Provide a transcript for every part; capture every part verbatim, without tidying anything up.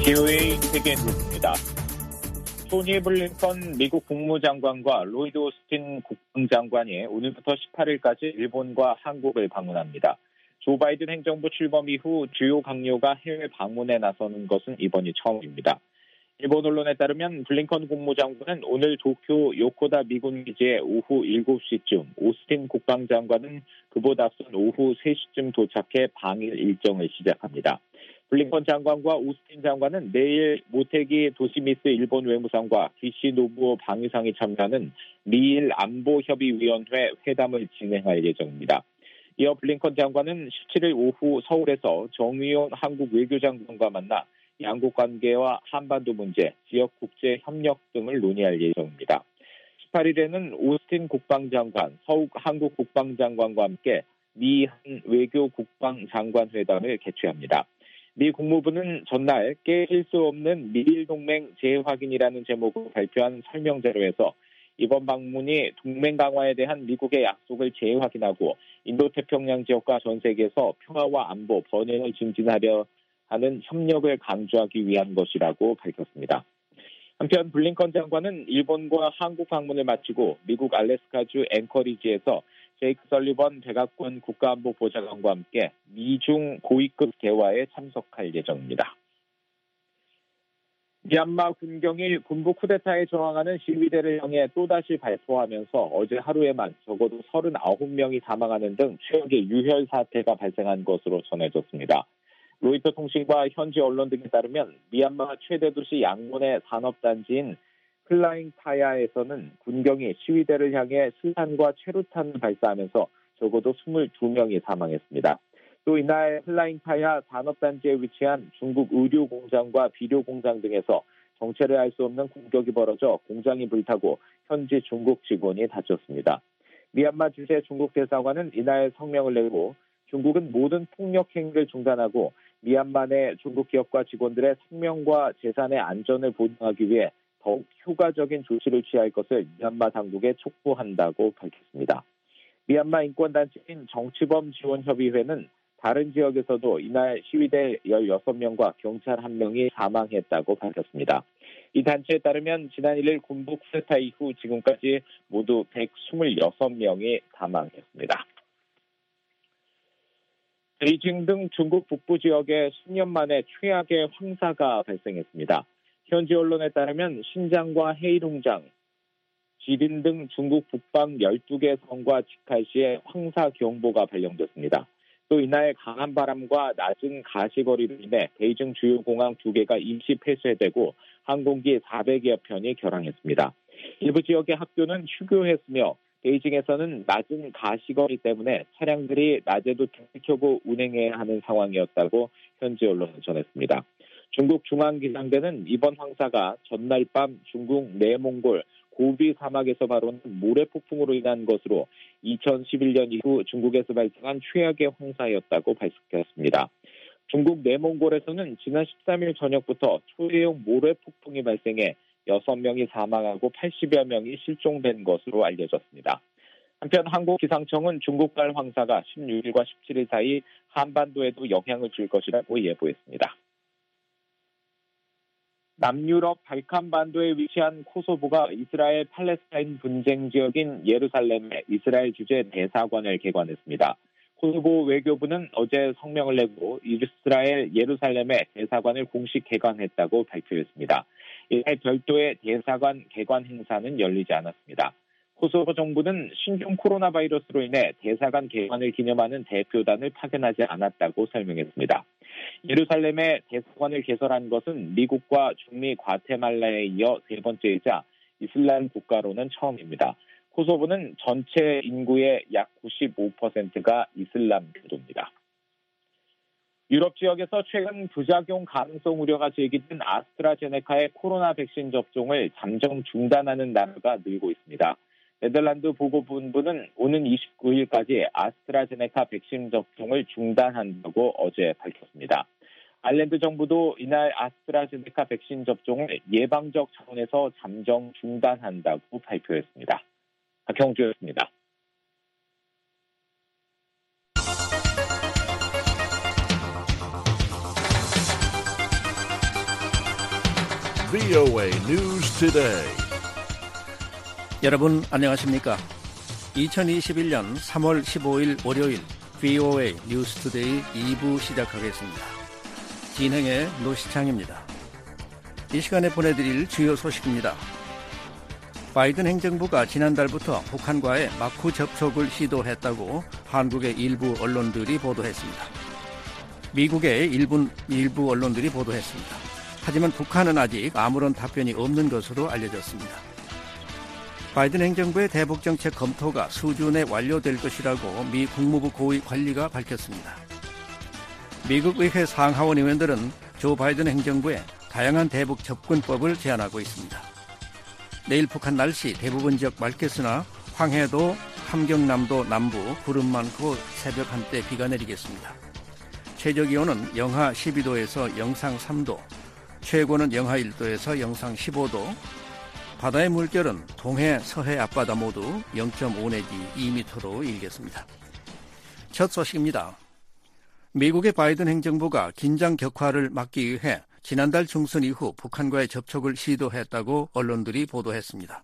비오에이 세계 뉴스입니다. 토니 블링컨 미국 국무장관과 로이드 오스틴 국방장관이 오늘부터 십팔 일까지 일본과 한국을 방문합니다. 조 바이든 행정부 출범 이후 주요 강요가 해외 방문에 나서는 것은 이번이 처음입니다. 일본 언론에 따르면 블링컨 국무장관은 오늘 도쿄 요코다 미군 기지에 오후 일곱 시쯤, 오스틴 국방장관은 그보다 앞선 오후 세 시쯤 도착해 방일 일정을 시작합니다. 블링컨 장관과 오스틴 장관은 내일 모테기 도시미스 일본 외무상과 기시 노부오 방위상이 참여하는 미일 안보협의위원회 회담을 진행할 예정입니다. 이어 블링컨 장관은 십칠 일 오후 서울에서 정의용 한국 외교장관과 만나 양국 관계와 한반도 문제, 지역 국제 협력 등을 논의할 예정입니다. 십팔 일에는 오스틴 국방장관, 서욱 한국 국방장관과 함께 미한 외교 국방장관 회담을 개최합니다. 미 국무부는 전날 깨질 수 없는 미일 동맹 재확인이라는 제목으로 발표한 설명자료에서 이번 방문이 동맹 강화에 대한 미국의 약속을 재확인하고 인도태평양 지역과 전 세계에서 평화와 안보, 번영을 증진하려 하는 협력을 강조하기 위한 것이라고 밝혔습니다. 한편 블링컨 장관은 일본과 한국 방문을 마치고 미국 알래스카주 앵커리지에서 제이크 설리번 백악관 국가안보보좌관과 함께 미중 고위급 대화에 참석할 예정입니다. 미얀마 군경이 군부 쿠데타에 저항하는 시위대를 향해 또다시 발포하면서 어제 하루에만 적어도 서른아홉 명이 사망하는 등 최악의 유혈 사태가 발생한 것으로 전해졌습니다. 로이터 통신과 현지 언론 등에 따르면 미얀마 최대 도시 양곤의 산업단지인 클라잉타야에서는 군경이 시위대를 향해 수탄과 최루탄을 발사하면서 적어도 이십이 명이 사망했습니다. 또 이날 클라잉타야 산업단지에 위치한 중국 의료공장과 비료공장 등에서 정체를 알 수 없는 공격이 벌어져 공장이 불타고 현지 중국 직원이 다쳤습니다. 미얀마 주재 중국 대사관은 이날 성명을 내고 중국은 모든 폭력 행위를 중단하고 미얀마 내 중국 기업과 직원들의 생명과 재산의 안전을 보장하기 위해 더욱 효과적인 조치를 취할 것을 미얀마 당국에 촉구한다고 밝혔습니다. 미얀마 인권단체인 정치범지원협의회는 다른 지역에서도 이날 시위대 열여섯 명과 경찰 한 명이 사망했다고 밝혔습니다. 이 단체에 따르면 지난 일 일 군부 쿠데타 이후 지금까지 모두 백이십육 명이 사망했습니다. 베이징 등 중국 북부 지역에 십 년 만에 최악의 황사가 발생했습니다. 현지 언론에 따르면 신장과 헤이룽장, 지린 등 중국 북방 열두 개 성과 직할시에 황사 경보가 발령됐습니다. 또 이날 강한 바람과 낮은 가시거리로 인해 베이징 주요 공항 두 개가 임시 폐쇄되고 항공기 사백여 편이 결항했습니다. 일부 지역의 학교는 휴교했으며 베이징에서는 낮은 가시거리 때문에 차량들이 낮에도 등을 켜고 운행해야 하는 상황이었다고 현지 언론은 전했습니다. 중국 중앙기상대는 이번 황사가 전날 밤 중국 내몽골 고비 사막에서 발원한 모래폭풍으로 인한 것으로 이천십일 년 이후 중국에서 발생한 최악의 황사였다고 밝혔습니다. 중국 내몽골에서는 지난 십삼 일 저녁부터 초대형 모래폭풍이 발생해 여섯 명이 사망하고 팔십여 명이 실종된 것으로 알려졌습니다. 한편 한국기상청은 중국발 황사가 십육 일과 십칠 일 사이 한반도에도 영향을 줄 것이라고 예보했습니다. 남유럽 발칸반도에 위치한 코소보가 이스라엘 팔레스타인 분쟁 지역인 예루살렘에 이스라엘 주재 대사관을 개관했습니다. 코소보 외교부는 어제 성명을 내고 이스라엘 예루살렘에 대사관을 공식 개관했다고 발표했습니다. 이날 별도의 대사관 개관 행사는 열리지 않았습니다. 코소보 정부는 신종 코로나 바이러스로 인해 대사관 개관을 기념하는 대표단을 파견하지 않았다고 설명했습니다. 예루살렘에 대사관을 개설한 것은 미국과 중미 과테말라에 이어 세 번째이자 이슬람 국가로는 처음입니다. 코소보는 전체 인구의 약 구십오 퍼센트가 이슬람 교도입니다. 유럽 지역에서 최근 부작용 가능성 우려가 제기된 아스트라제네카의 코로나 백신 접종을 잠정 중단하는 나라가 늘고 있습니다. 네덜란드 보건본부는 오는 이십구 일까지 아스트라제네카 백신 접종을 중단한다고 어제 밝혔습니다. 아일랜드 정부도 이날 아스트라제네카 백신 접종을 예방적 차원에서 잠정 중단한다고 발표했습니다. 박형주였습니다. 브이오에이 News Today. 여러분 안녕하십니까? 이천이십일년 삼월 십오일 월요일 브이오에이 뉴스 투데이 이 부 시작하겠습니다. 진행의 노시창입니다. 이 시간에 보내드릴 주요 소식입니다. 바이든 행정부가 지난달부터 북한과의 마쿠 접촉을 시도했다고 한국의 일부 언론들이 보도했습니다. 미국의 일부, 일부 언론들이 보도했습니다. 하지만 북한은 아직 아무런 답변이 없는 것으로 알려졌습니다. 바이든 행정부의 대북정책 검토가 수준에 완료될 것이라고 미 국무부 고위 관리가 밝혔습니다. 미국 의회 상하원 의원들은 조 바이든 행정부에 다양한 대북 접근법을 제안하고 있습니다. 내일 북한 날씨 대부분 지역 맑겠으나 황해도, 함경남도 남부 구름 많고 새벽 한때 비가 내리겠습니다. 최저기온은 영하 십이도에서 영상 삼도, 최고는 영하 일도에서 영상 십오도, 바다의 물결은 동해, 서해 앞바다 모두 영 점 오 내지 이 미터로 일겠습니다. 첫 소식입니다. 미국의 바이든 행정부가 긴장 격화를 막기 위해 지난달 중순 이후 북한과의 접촉을 시도했다고 언론들이 보도했습니다.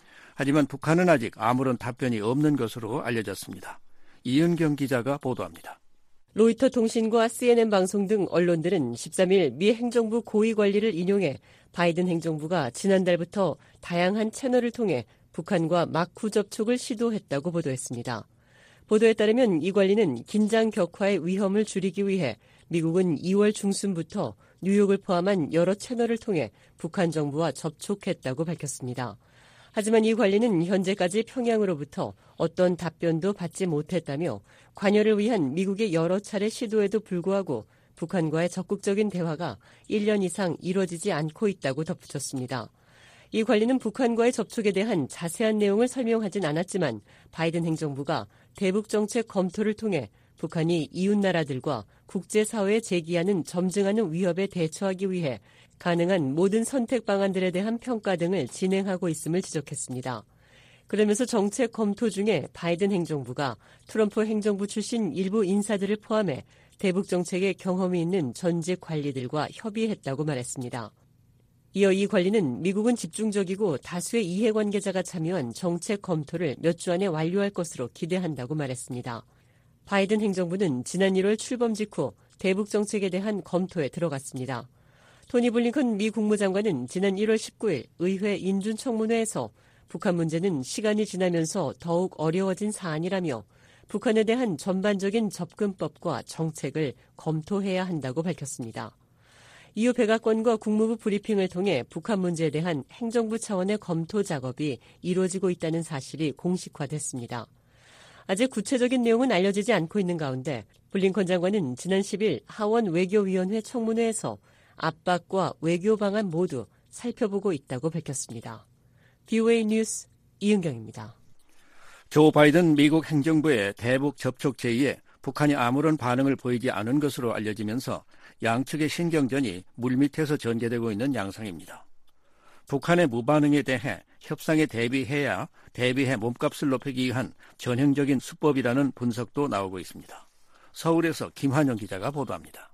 하지만 북한은 아직 아무런 답변이 없는 것으로 알려졌습니다. 이은경 기자가 보도합니다. 로이터 통신과 씨엔엔 방송 등 언론들은 십삼일 미 행정부 고위 관리를 인용해 바이든 행정부가 지난달부터 다양한 채널을 통해 북한과 마쿠 접촉을 시도했다고 보도했습니다. 보도에 따르면 이 관리는 긴장 격화의 위험을 줄이기 위해 미국은 이월 중순부터 뉴욕을 포함한 여러 채널을 통해 북한 정부와 접촉했다고 밝혔습니다. 하지만 이 관리는 현재까지 평양으로부터 어떤 답변도 받지 못했다며 관여를 위한 미국의 여러 차례 시도에도 불구하고 북한과의 적극적인 대화가 일 년 이상 이뤄지지 않고 있다고 덧붙였습니다. 이 관리는 북한과의 접촉에 대한 자세한 내용을 설명하진 않았지만 바이든 행정부가 대북정책 검토를 통해 북한이 이웃나라들과 국제사회에 제기하는 점증하는 위협에 대처하기 위해 가능한 모든 선택 방안들에 대한 평가 등을 진행하고 있음을 지적했습니다. 그러면서 정책 검토 중에 바이든 행정부가 트럼프 행정부 출신 일부 인사들을 포함해 대북 정책에 경험이 있는 전직 관리들과 협의했다고 말했습니다. 이어 이 관리는 미국은 집중적이고 다수의 이해관계자가 참여한 정책 검토를 몇 주 안에 완료할 것으로 기대한다고 말했습니다. 바이든 행정부는 지난 일월 출범 직후 대북 정책에 대한 검토에 들어갔습니다. 토니 블링컨 미 국무장관은 지난 일월 십구일 의회 인준청문회에서 북한 문제는 시간이 지나면서 더욱 어려워진 사안이라며 북한에 대한 전반적인 접근법과 정책을 검토해야 한다고 밝혔습니다. 이후 백악관과 국무부 브리핑을 통해 북한 문제에 대한 행정부 차원의 검토 작업이 이루어지고 있다는 사실이 공식화됐습니다. 아직 구체적인 내용은 알려지지 않고 있는 가운데 블링컨 장관은 지난 십일 하원 외교위원회 청문회에서 압박과 외교 방안 모두 살펴보고 있다고 밝혔습니다. 브이오에이 뉴스 이은경입니다. 조 바이든 미국 행정부의 대북 접촉 제의에 북한이 아무런 반응을 보이지 않은 것으로 알려지면서 양측의 신경전이 물밑에서 전개되고 있는 양상입니다. 북한의 무반응에 대해 협상에 대비해야 대비해 몸값을 높이기 위한 전형적인 수법이라는 분석도 나오고 있습니다. 서울에서 김환영 기자가 보도합니다.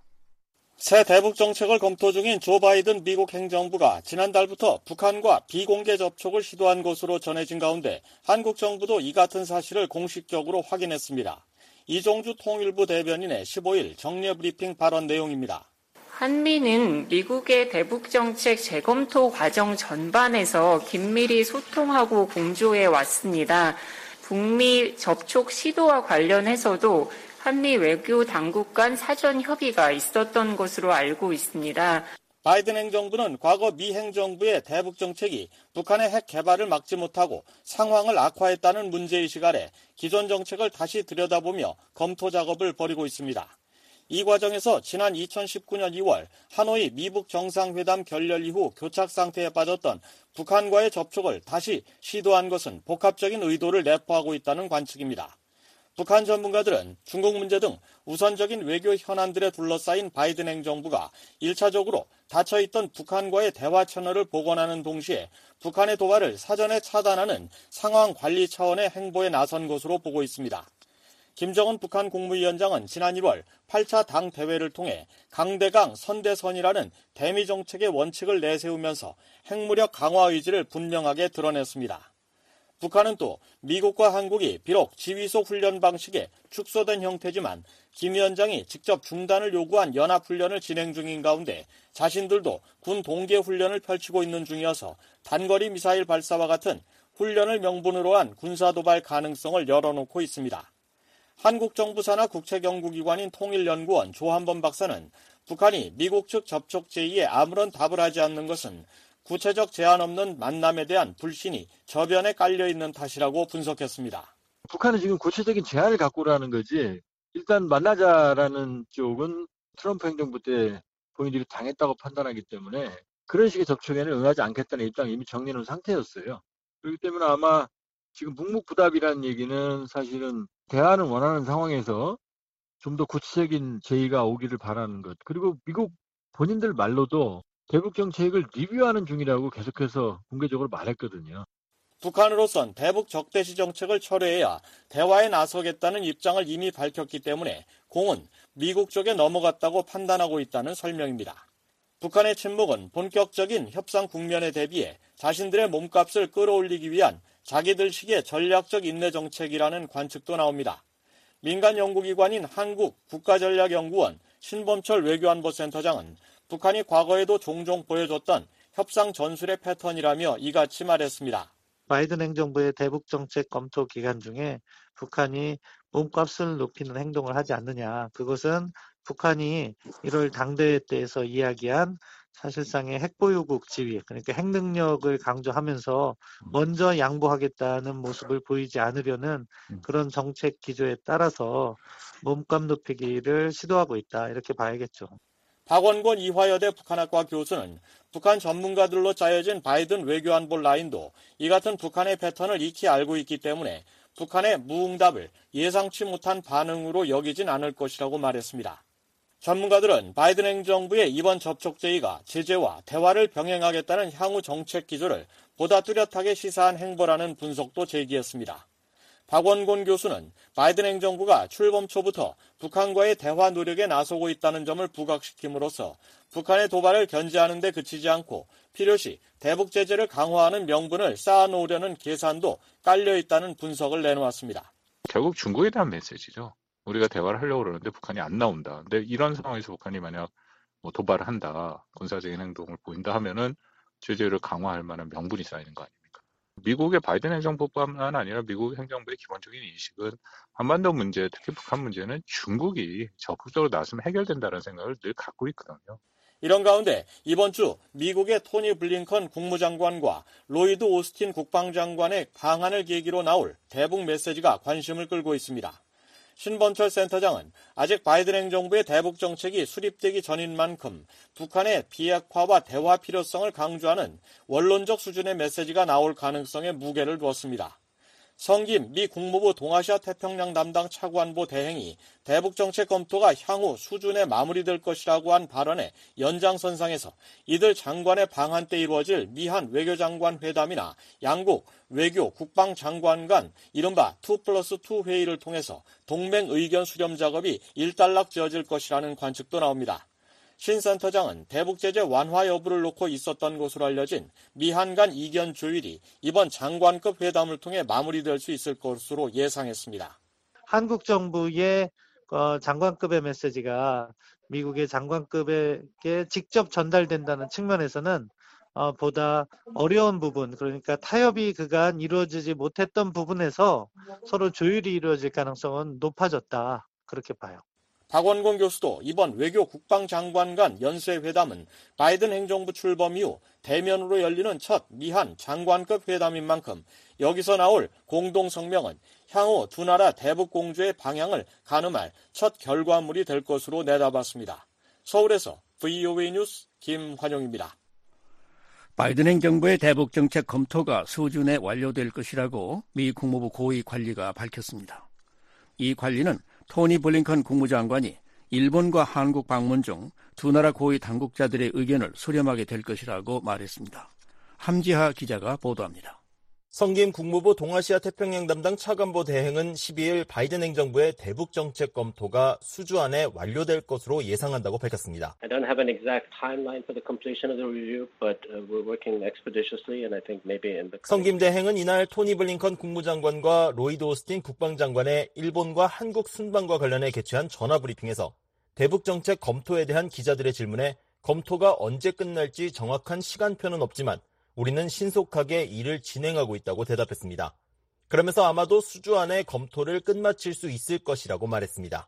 새 대북 정책을 검토 중인 조 바이든 미국 행정부가 지난달부터 북한과 비공개 접촉을 시도한 것으로 전해진 가운데 한국 정부도 이 같은 사실을 공식적으로 확인했습니다. 이종주 통일부 대변인의 십오일 정례 브리핑 발언 내용입니다. 한미는 미국의 대북정책 재검토 과정 전반에서 긴밀히 소통하고 공조해 왔습니다. 북미 접촉 시도와 관련해서도 한미 외교 당국 간 사전 협의가 있었던 것으로 알고 있습니다. 바이든 행정부는 과거 미 행정부의 대북 정책이 북한의 핵 개발을 막지 못하고 상황을 악화했다는 문제의식 아래 기존 정책을 다시 들여다보며 검토 작업을 벌이고 있습니다. 이 과정에서 지난 이천십구년 이월 하노이 미북 정상회담 결렬 이후 교착 상태에 빠졌던 북한과의 접촉을 다시 시도한 것은 복합적인 의도를 내포하고 있다는 관측입니다. 북한 전문가들은 중국 문제 등 우선적인 외교 현안들에 둘러싸인 바이든 행정부가 일차적으로 닫혀있던 북한과의 대화 채널을 복원하는 동시에 북한의 도발을 사전에 차단하는 상황 관리 차원의 행보에 나선 것으로 보고 있습니다. 김정은 북한 국무위원장은 지난 일월 팔 차 당 대회를 통해 강대강 선대선이라는 대미 정책의 원칙을 내세우면서 핵무력 강화 의지를 분명하게 드러냈습니다. 북한은 또 미국과 한국이 비록 지휘소 훈련 방식에 축소된 형태지만 김 위원장이 직접 중단을 요구한 연합훈련을 진행 중인 가운데 자신들도 군 동계 훈련을 펼치고 있는 중이어서 단거리 미사일 발사와 같은 훈련을 명분으로 한 군사도발 가능성을 열어놓고 있습니다. 한국 정부 산하 국책연구기관인 통일연구원 조한범 박사는 북한이 미국 측 접촉 제의에 아무런 답을 하지 않는 것은 구체적 제한 없는 만남에 대한 불신이 저변에 깔려있는 탓이라고 분석했습니다. 북한은 지금 구체적인 제안을 갖고 오라는 거지, 일단 만나자라는 쪽은 트럼프 행정부 때 본인들이 당했다고 판단하기 때문에 그런 식의 접촉에는 응하지 않겠다는 입장을 이미 정리해놓은 상태였어요. 그렇기 때문에 아마 지금 묵묵부답이라는 얘기는 사실은 대화는 원하는 상황에서 좀 더 구체적인 제의가 오기를 바라는 것. 그리고 미국 본인들 말로도 대북 정책을 리뷰하는 중이라고 계속해서 공개적으로 말했거든요. 북한으로선 대북 적대시 정책을 철회해야 대화에 나서겠다는 입장을 이미 밝혔기 때문에 공은 미국 쪽에 넘어갔다고 판단하고 있다는 설명입니다. 북한의 침묵은 본격적인 협상 국면에 대비해 자신들의 몸값을 끌어올리기 위한 자기들식의 전략적 인내 정책이라는 관측도 나옵니다. 민간 연구기관인 한국국가전략연구원 신범철 외교안보센터장은 북한이 과거에도 종종 보여줬던 협상 전술의 패턴이라며 이같이 말했습니다. 바이든 행정부의 대북 정책 검토 기간 중에 북한이 몸값을 높이는 행동을 하지 않느냐. 그것은 북한이 일월 당대회 때에서 이야기한 사실상의 핵보유국 지위, 그러니까 핵능력을 강조하면서 먼저 양보하겠다는 모습을 보이지 않으려는 그런 정책 기조에 따라서 몸값 높이기를 시도하고 있다. 이렇게 봐야겠죠. 박원권 이화여대 북한학과 교수는 북한 전문가들로 짜여진 바이든 외교안보 라인도 이 같은 북한의 패턴을 익히 알고 있기 때문에 북한의 무응답을 예상치 못한 반응으로 여기진 않을 것이라고 말했습니다. 전문가들은 바이든 행정부의 이번 접촉 제의가 제재와 대화를 병행하겠다는 향후 정책 기조를 보다 뚜렷하게 시사한 행보라는 분석도 제기했습니다. 박원곤 교수는 바이든 행정부가 출범 초부터 북한과의 대화 노력에 나서고 있다는 점을 부각시킴으로써 북한의 도발을 견제하는 데 그치지 않고 필요시 대북 제재를 강화하는 명분을 쌓아놓으려는 계산도 깔려있다는 분석을 내놓았습니다. 결국 중국에 대한 메시지죠. 우리가 대화를 하려고 그러는데 북한이 안 나온다. 근데 이런 상황에서 북한이 만약 뭐 도발을 한다, 군사적인 행동을 보인다 하면은 제재를 강화할 만한 명분이 쌓이는 거 아닙니까? 미국의 바이든 행정부뿐만 아니라 미국 행정부의 기본적인 인식은 한반도 문제, 특히 북한 문제는 중국이 적극적으로 나서면 해결된다는 생각을 늘 갖고 있거든요. 이런 가운데 이번 주 미국의 토니 블링컨 국무장관과 로이드 오스틴 국방장관의 방한을 계기로 나올 대북 메시지가 관심을 끌고 있습니다. 신범철 센터장은 아직 바이든 행정부의 대북 정책이 수립되기 전인 만큼 북한의 비핵화와 대화 필요성을 강조하는 원론적 수준의 메시지가 나올 가능성에 무게를 두었습니다. 성김 미 국무부 동아시아 태평양 담당 차관보 대행이 대북 정책 검토가 향후 수준에 마무리될 것이라고 한 발언의 연장선상에서 이들 장관의 방한 때 이루어질 미한 외교장관 회담이나 양국 외교 국방장관 간 이른바 투 플러스 투 회의를 통해서 동맹 의견 수렴 작업이 일단락 지어질 것이라는 관측도 나옵니다. 신 센터장은 대북 제재 완화 여부를 놓고 있었던 것으로 알려진 미한 간 이견 조율이 이번 장관급 회담을 통해 마무리될 수 있을 것으로 예상했습니다. 한국 정부의 장관급의 메시지가 미국의 장관급에게 직접 전달된다는 측면에서는 보다 어려운 부분, 그러니까 타협이 그간 이루어지지 못했던 부분에서 서로 조율이 이루어질 가능성은 높아졌다. 그렇게 봐요. 박원곤 교수도 이번 외교 국방장관 간 연쇄회담은 바이든 행정부 출범 이후 대면으로 열리는 첫 미한 장관급 회담인 만큼 여기서 나올 공동성명은 향후 두 나라 대북 공조의 방향을 가늠할 첫 결과물이 될 것으로 내다봤습니다. 서울에서 브이오에이 뉴스 김환용입니다. 바이든 행정부의 대북 정책 검토가 수준에 완료될 것이라고 미 국무부 고위 관리가 밝혔습니다. 이 관리는 토니 블링컨 국무장관이 일본과 한국 방문 중 두 나라 고위 당국자들의 의견을 수렴하게 될 것이라고 말했습니다. 함지하 기자가 보도합니다. 성김 국무부 동아시아 태평양 담당 차관보 대행은 십이일 바이든 행정부의 대북 정책 검토가 수주 안에 완료될 것으로 예상한다고 밝혔습니다. I don't have an exact timeline for the completion of the review, but we're working expeditiously, and I think maybe in the. 성김 대행은 이날 토니 블링컨 국무장관과 로이드 오스틴 국방장관의 일본과 한국 순방과 관련해 개최한 전화 브리핑에서 대북 정책 검토에 대한 기자들의 질문에 검토가 언제 끝날지 정확한 시간표는 없지만 우리는 신속하게 일을 진행하고 있다고 대답했습니다. 그러면서 아마도 수주 안에 검토를 끝마칠 수 있을 것이라고 말했습니다.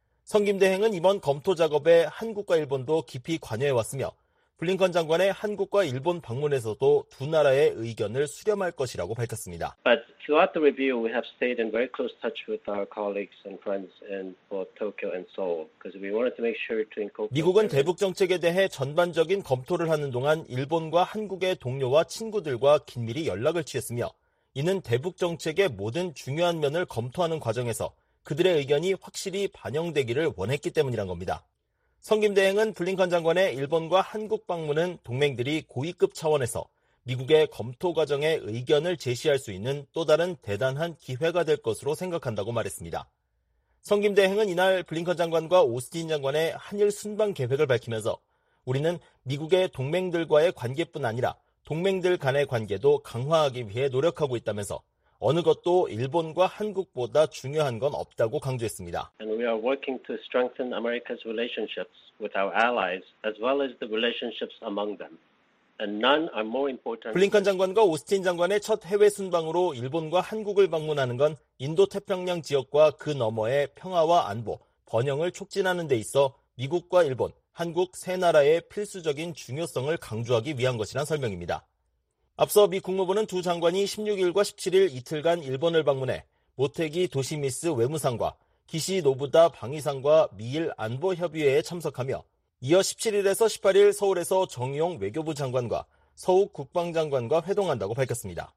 성김 대행은 이번 검토 작업에 한국과 일본도 깊이 관여해왔으며 블링컨 장관의 한국과 일본 방문에서도 두 나라의 의견을 수렴할 것이라고 밝혔습니다. But throughout the review, we have stayed in very close touch with our colleagues and friends in both Tokyo and Seoul, because we wanted to make sure to incorporate. 미국은 대북 정책에 대해 전반적인 검토를 하는 동안 일본과 한국의 동료와 친구들과 긴밀히 연락을 취했으며 이는 대북 정책의 모든 중요한 면을 검토하는 과정에서 그들의 의견이 확실히 반영되기를 원했기 때문이란 겁니다. 성김 대행은 블링컨 장관의 일본과 한국 방문은 동맹들이 고위급 차원에서 미국의 검토 과정에 의견을 제시할 수 있는 또 다른 대단한 기회가 될 것으로 생각한다고 말했습니다. 성김 대행은 이날 블링컨 장관과 오스틴 장관의 한일 순방 계획을 밝히면서 우리는 미국의 동맹들과의 관계뿐 아니라 동맹들 간의 관계도 강화하기 위해 노력하고 있다면서 어느 것도 일본과 한국보다 중요한 건 없다고 강조했습니다. And we are working to strengthen America's relationships with our allies as well as the relationships among them. And none are more important. 블링컨 장관과 오스틴 장관의 첫 해외 순방으로 일본과 한국을 방문하는 건 인도 태평양 지역과 그 너머의 평화와 안보, 번영을 촉진하는 데 있어 미국과 일본, 한국 세 나라의 필수적인 중요성을 강조하기 위한 것이란 설명입니다. 앞서 미 국무부는 두 장관이 십육일과 십칠일 이틀간 일본을 방문해 모테기 도시미스 외무상과 기시 노부다 방위상과 미일 안보협의회에 참석하며 이어 십칠일에서 십팔일 서울에서 정의용 외교부 장관과 서욱 국방장관과 회동한다고 밝혔습니다.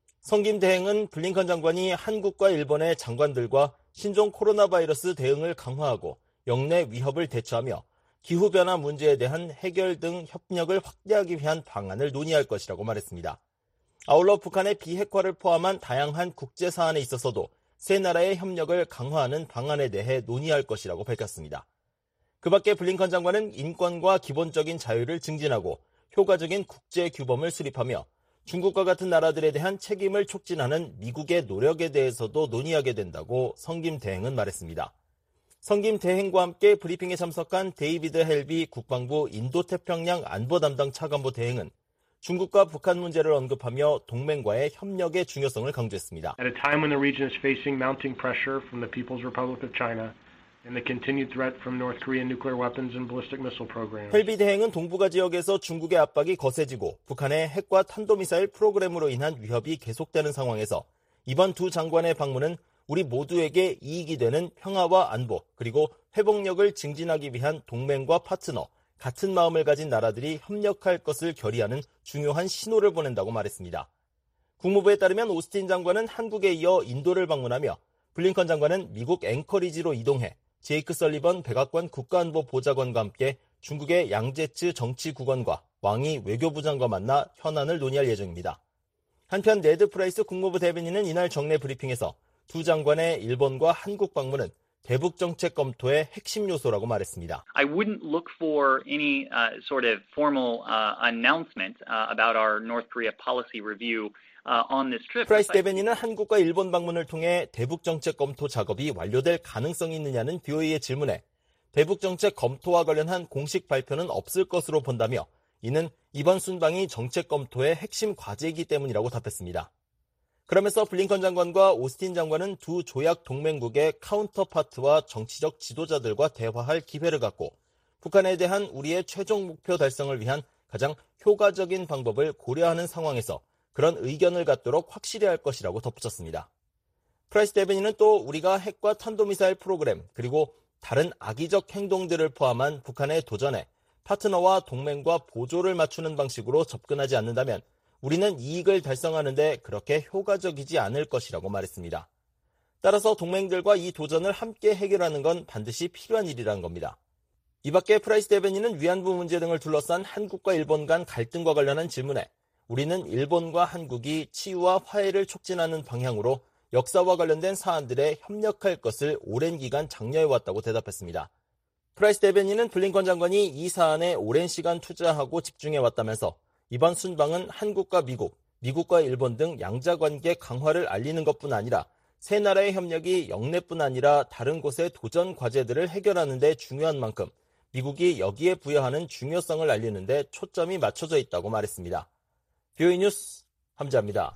성김 대행은 블링컨 장관이 한국과 일본의 장관들과 신종 코로나 바이러스 대응을 강화하고 영내 위협을 대처하며 기후변화 문제에 대한 해결 등 협력을 확대하기 위한 방안을 논의할 것이라고 말했습니다. 아울러 북한의 비핵화를 포함한 다양한 국제 사안에 있어서도 세 나라의 협력을 강화하는 방안에 대해 논의할 것이라고 밝혔습니다. 그 밖에 블링컨 장관은 인권과 기본적인 자유를 증진하고 효과적인 국제 규범을 수립하며 중국과 같은 나라들에 대한 책임을 촉진하는 미국의 노력에 대해서도 논의하게 된다고 성김 대행은 말했습니다. 성김 대행과 함께 브리핑에 참석한 데이비드 헬비 국방부 인도태평양 안보 담당 차관보 대행은 중국과 북한 문제를 언급하며 동맹과의 협력의 중요성을 강조했습니다. At a time when the region is facing mounting pressure from the People's Republic of China and the continued threat from North Korean nuclear weapons and ballistic missile programs. 헬비 대행은 동북아 지역에서 중국의 압박이 거세지고 북한의 핵과 탄도미사일 프로그램으로 인한 위협이 계속되는 상황에서 이번 두 장관의 방문은 우리 모두에게 이익이 되는 평화와 안보 그리고 회복력을 증진하기 위한 동맹과 파트너, 같은 마음을 가진 나라들이 협력할 것을 결의하는 중요한 신호를 보낸다고 말했습니다. 국무부에 따르면 오스틴 장관은 한국에 이어 인도를 방문하며 블링컨 장관은 미국 앵커리지로 이동해 제이크 설리번 백악관 국가안보 보좌관과 함께 중국의 양제츠 정치국원과 왕이 외교부장과 만나 현안을 논의할 예정입니다. 한편 네드 프라이스 국무부 대변인은 이날 정례 브리핑에서 두 장관의 일본과 한국 방문은 대북 정책 검토의 핵심 요소라고 말했습니다. I wouldn't look for any uh, sort of formal uh, announcement uh, about our North Korea policy review uh, on this trip. 프라이스 대변인은 한국과 일본 방문을 통해 대북 정책 검토 작업이 완료될 가능성이 있느냐는 비오이의 질문에 대북 정책 검토와 관련한 공식 발표는 없을 것으로 본다며 이는 이번 순방이 정책 검토의 핵심 과제이기 때문이라고 답했습니다. 그러면서 블링컨 장관과 오스틴 장관은 두 조약 동맹국의 카운터파트와 정치적 지도자들과 대화할 기회를 갖고 북한에 대한 우리의 최종 목표 달성을 위한 가장 효과적인 방법을 고려하는 상황에서 그런 의견을 갖도록 확실히 할 것이라고 덧붙였습니다. 프라이스 대변인은 또 우리가 핵과 탄도미사일 프로그램 그리고 다른 악의적 행동들을 포함한 북한의 도전에 파트너와 동맹과 보조를 맞추는 방식으로 접근하지 않는다면 우리는 이익을 달성하는 데 그렇게 효과적이지 않을 것이라고 말했습니다. 따라서 동맹들과 이 도전을 함께 해결하는 건 반드시 필요한 일이라는 겁니다. 이 밖에 프라이스 대변인은 위안부 문제 등을 둘러싼 한국과 일본 간 갈등과 관련한 질문에 우리는 일본과 한국이 치유와 화해를 촉진하는 방향으로 역사와 관련된 사안들에 협력할 것을 오랜 기간 장려해왔다고 대답했습니다. 프라이스 대변인은 블링컨 장관이 이 사안에 오랜 시간 투자하고 집중해왔다면서 이번 순방은 한국과 미국, 미국과 일본 등 양자관계 강화를 알리는 것뿐 아니라 세 나라의 협력이 영내뿐 아니라 다른 곳의 도전 과제들을 해결하는 데 중요한 만큼 미국이 여기에 부여하는 중요성을 알리는 데 초점이 맞춰져 있다고 말했습니다. 비오이 뉴스 함자입니다.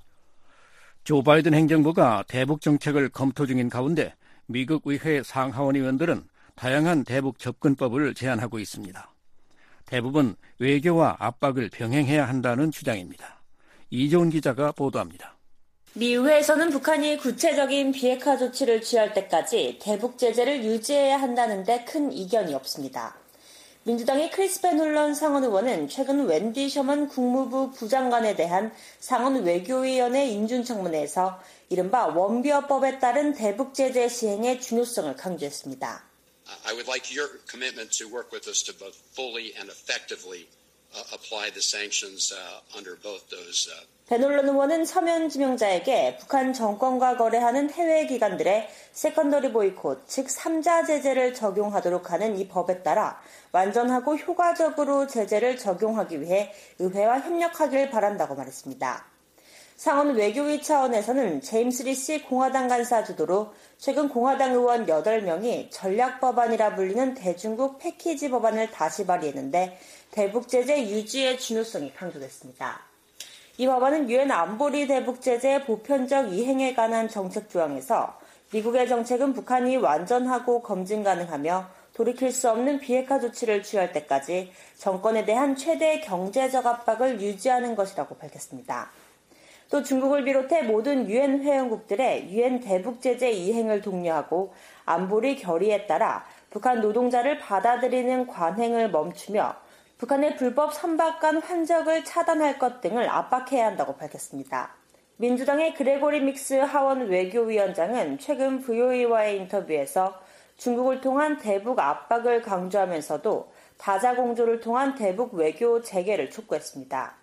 조 바이든 행정부가 대북 정책을 검토 중인 가운데 미국 의회 상하원 의원들은 다양한 대북 접근법을 제안하고 있습니다. 대부분 외교와 압박을 병행해야 한다는 주장입니다. 이재훈 기자가 보도합니다. 미 의회에서는 북한이 구체적인 비핵화 조치를 취할 때까지 대북 제재를 유지해야 한다는 데 큰 이견이 없습니다. 민주당의 크리스펜 홀런 상원 의원은 최근 웬디 셔먼 국무부 부장관에 대한 상원 외교위원회 인준청문회에서 이른바 원비어법에 따른 대북 제재 시행의 중요성을 강조했습니다. I would like your commitment to work with us to both fully and effectively uh, apply the sanctions uh, under both those. Uh... 벤 홀런 의원은 서면 지명자에게 북한 정권과 거래하는 해외 기관들의 세컨더리 보이콧, 즉 삼자 제재를 적용하도록 하는 이 법에 따라 완전하고 효과적으로 제재를 적용하기 위해 의회와 협력하길 바란다고 말했습니다. 상원 외교위 차원에서는 제임스 리시 공화당 간사 주도로 최근 공화당 의원 여덟 명이 전략법안이라 불리는 대중국 패키지 법안을 다시 발의했는데 대북 제재 유지의 중요성이 강조됐습니다. 이 법안은 유엔 안보리 대북 제재의 보편적 이행에 관한 정책 조항에서 미국의 정책은 북한이 완전하고 검증 가능하며 돌이킬 수 없는 비핵화 조치를 취할 때까지 정권에 대한 최대 경제적 압박을 유지하는 것이라고 밝혔습니다. 또 중국을 비롯해 모든 유엔 회원국들의 유엔 대북 제재 이행을 독려하고 안보리 결의에 따라 북한 노동자를 받아들이는 관행을 멈추며 북한의 불법 선박간 환적을 차단할 것 등을 압박해야 한다고 밝혔습니다. 민주당의 그레고리 믹스 하원 외교위원장은 최근 브이오에이와의 인터뷰에서 중국을 통한 대북 압박을 강조하면서도 다자공조를 통한 대북 외교 재개를 촉구했습니다.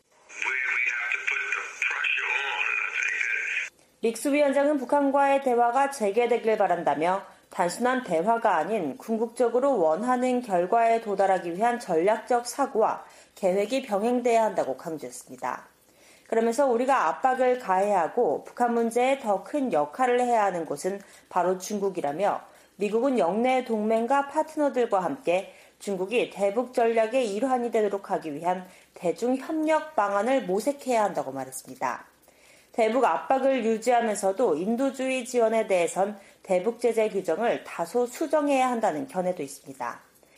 믹스 위원장은 북한과의 대화가 재개되길 바란다며 단순한 대화가 아닌 궁극적으로 원하는 결과에 도달하기 위한 전략적 사고와 계획이 병행돼야 한다고 강조했습니다. 그러면서 우리가 압박을 가해야 하고 북한 문제에 더 큰 역할을 해야 하는 곳은 바로 중국이라며 미국은 영내 동맹과 파트너들과 함께 중국이 대북 전략의 일환이 되도록 하기 위한 대중협력 방안을 모색해야 한다고 말했습니다. 대북 압박을 유지하면서도 인도주의 지원에 대해선 대북 제재 규정을 다소 수정해야 한다는 견해도 있습니다.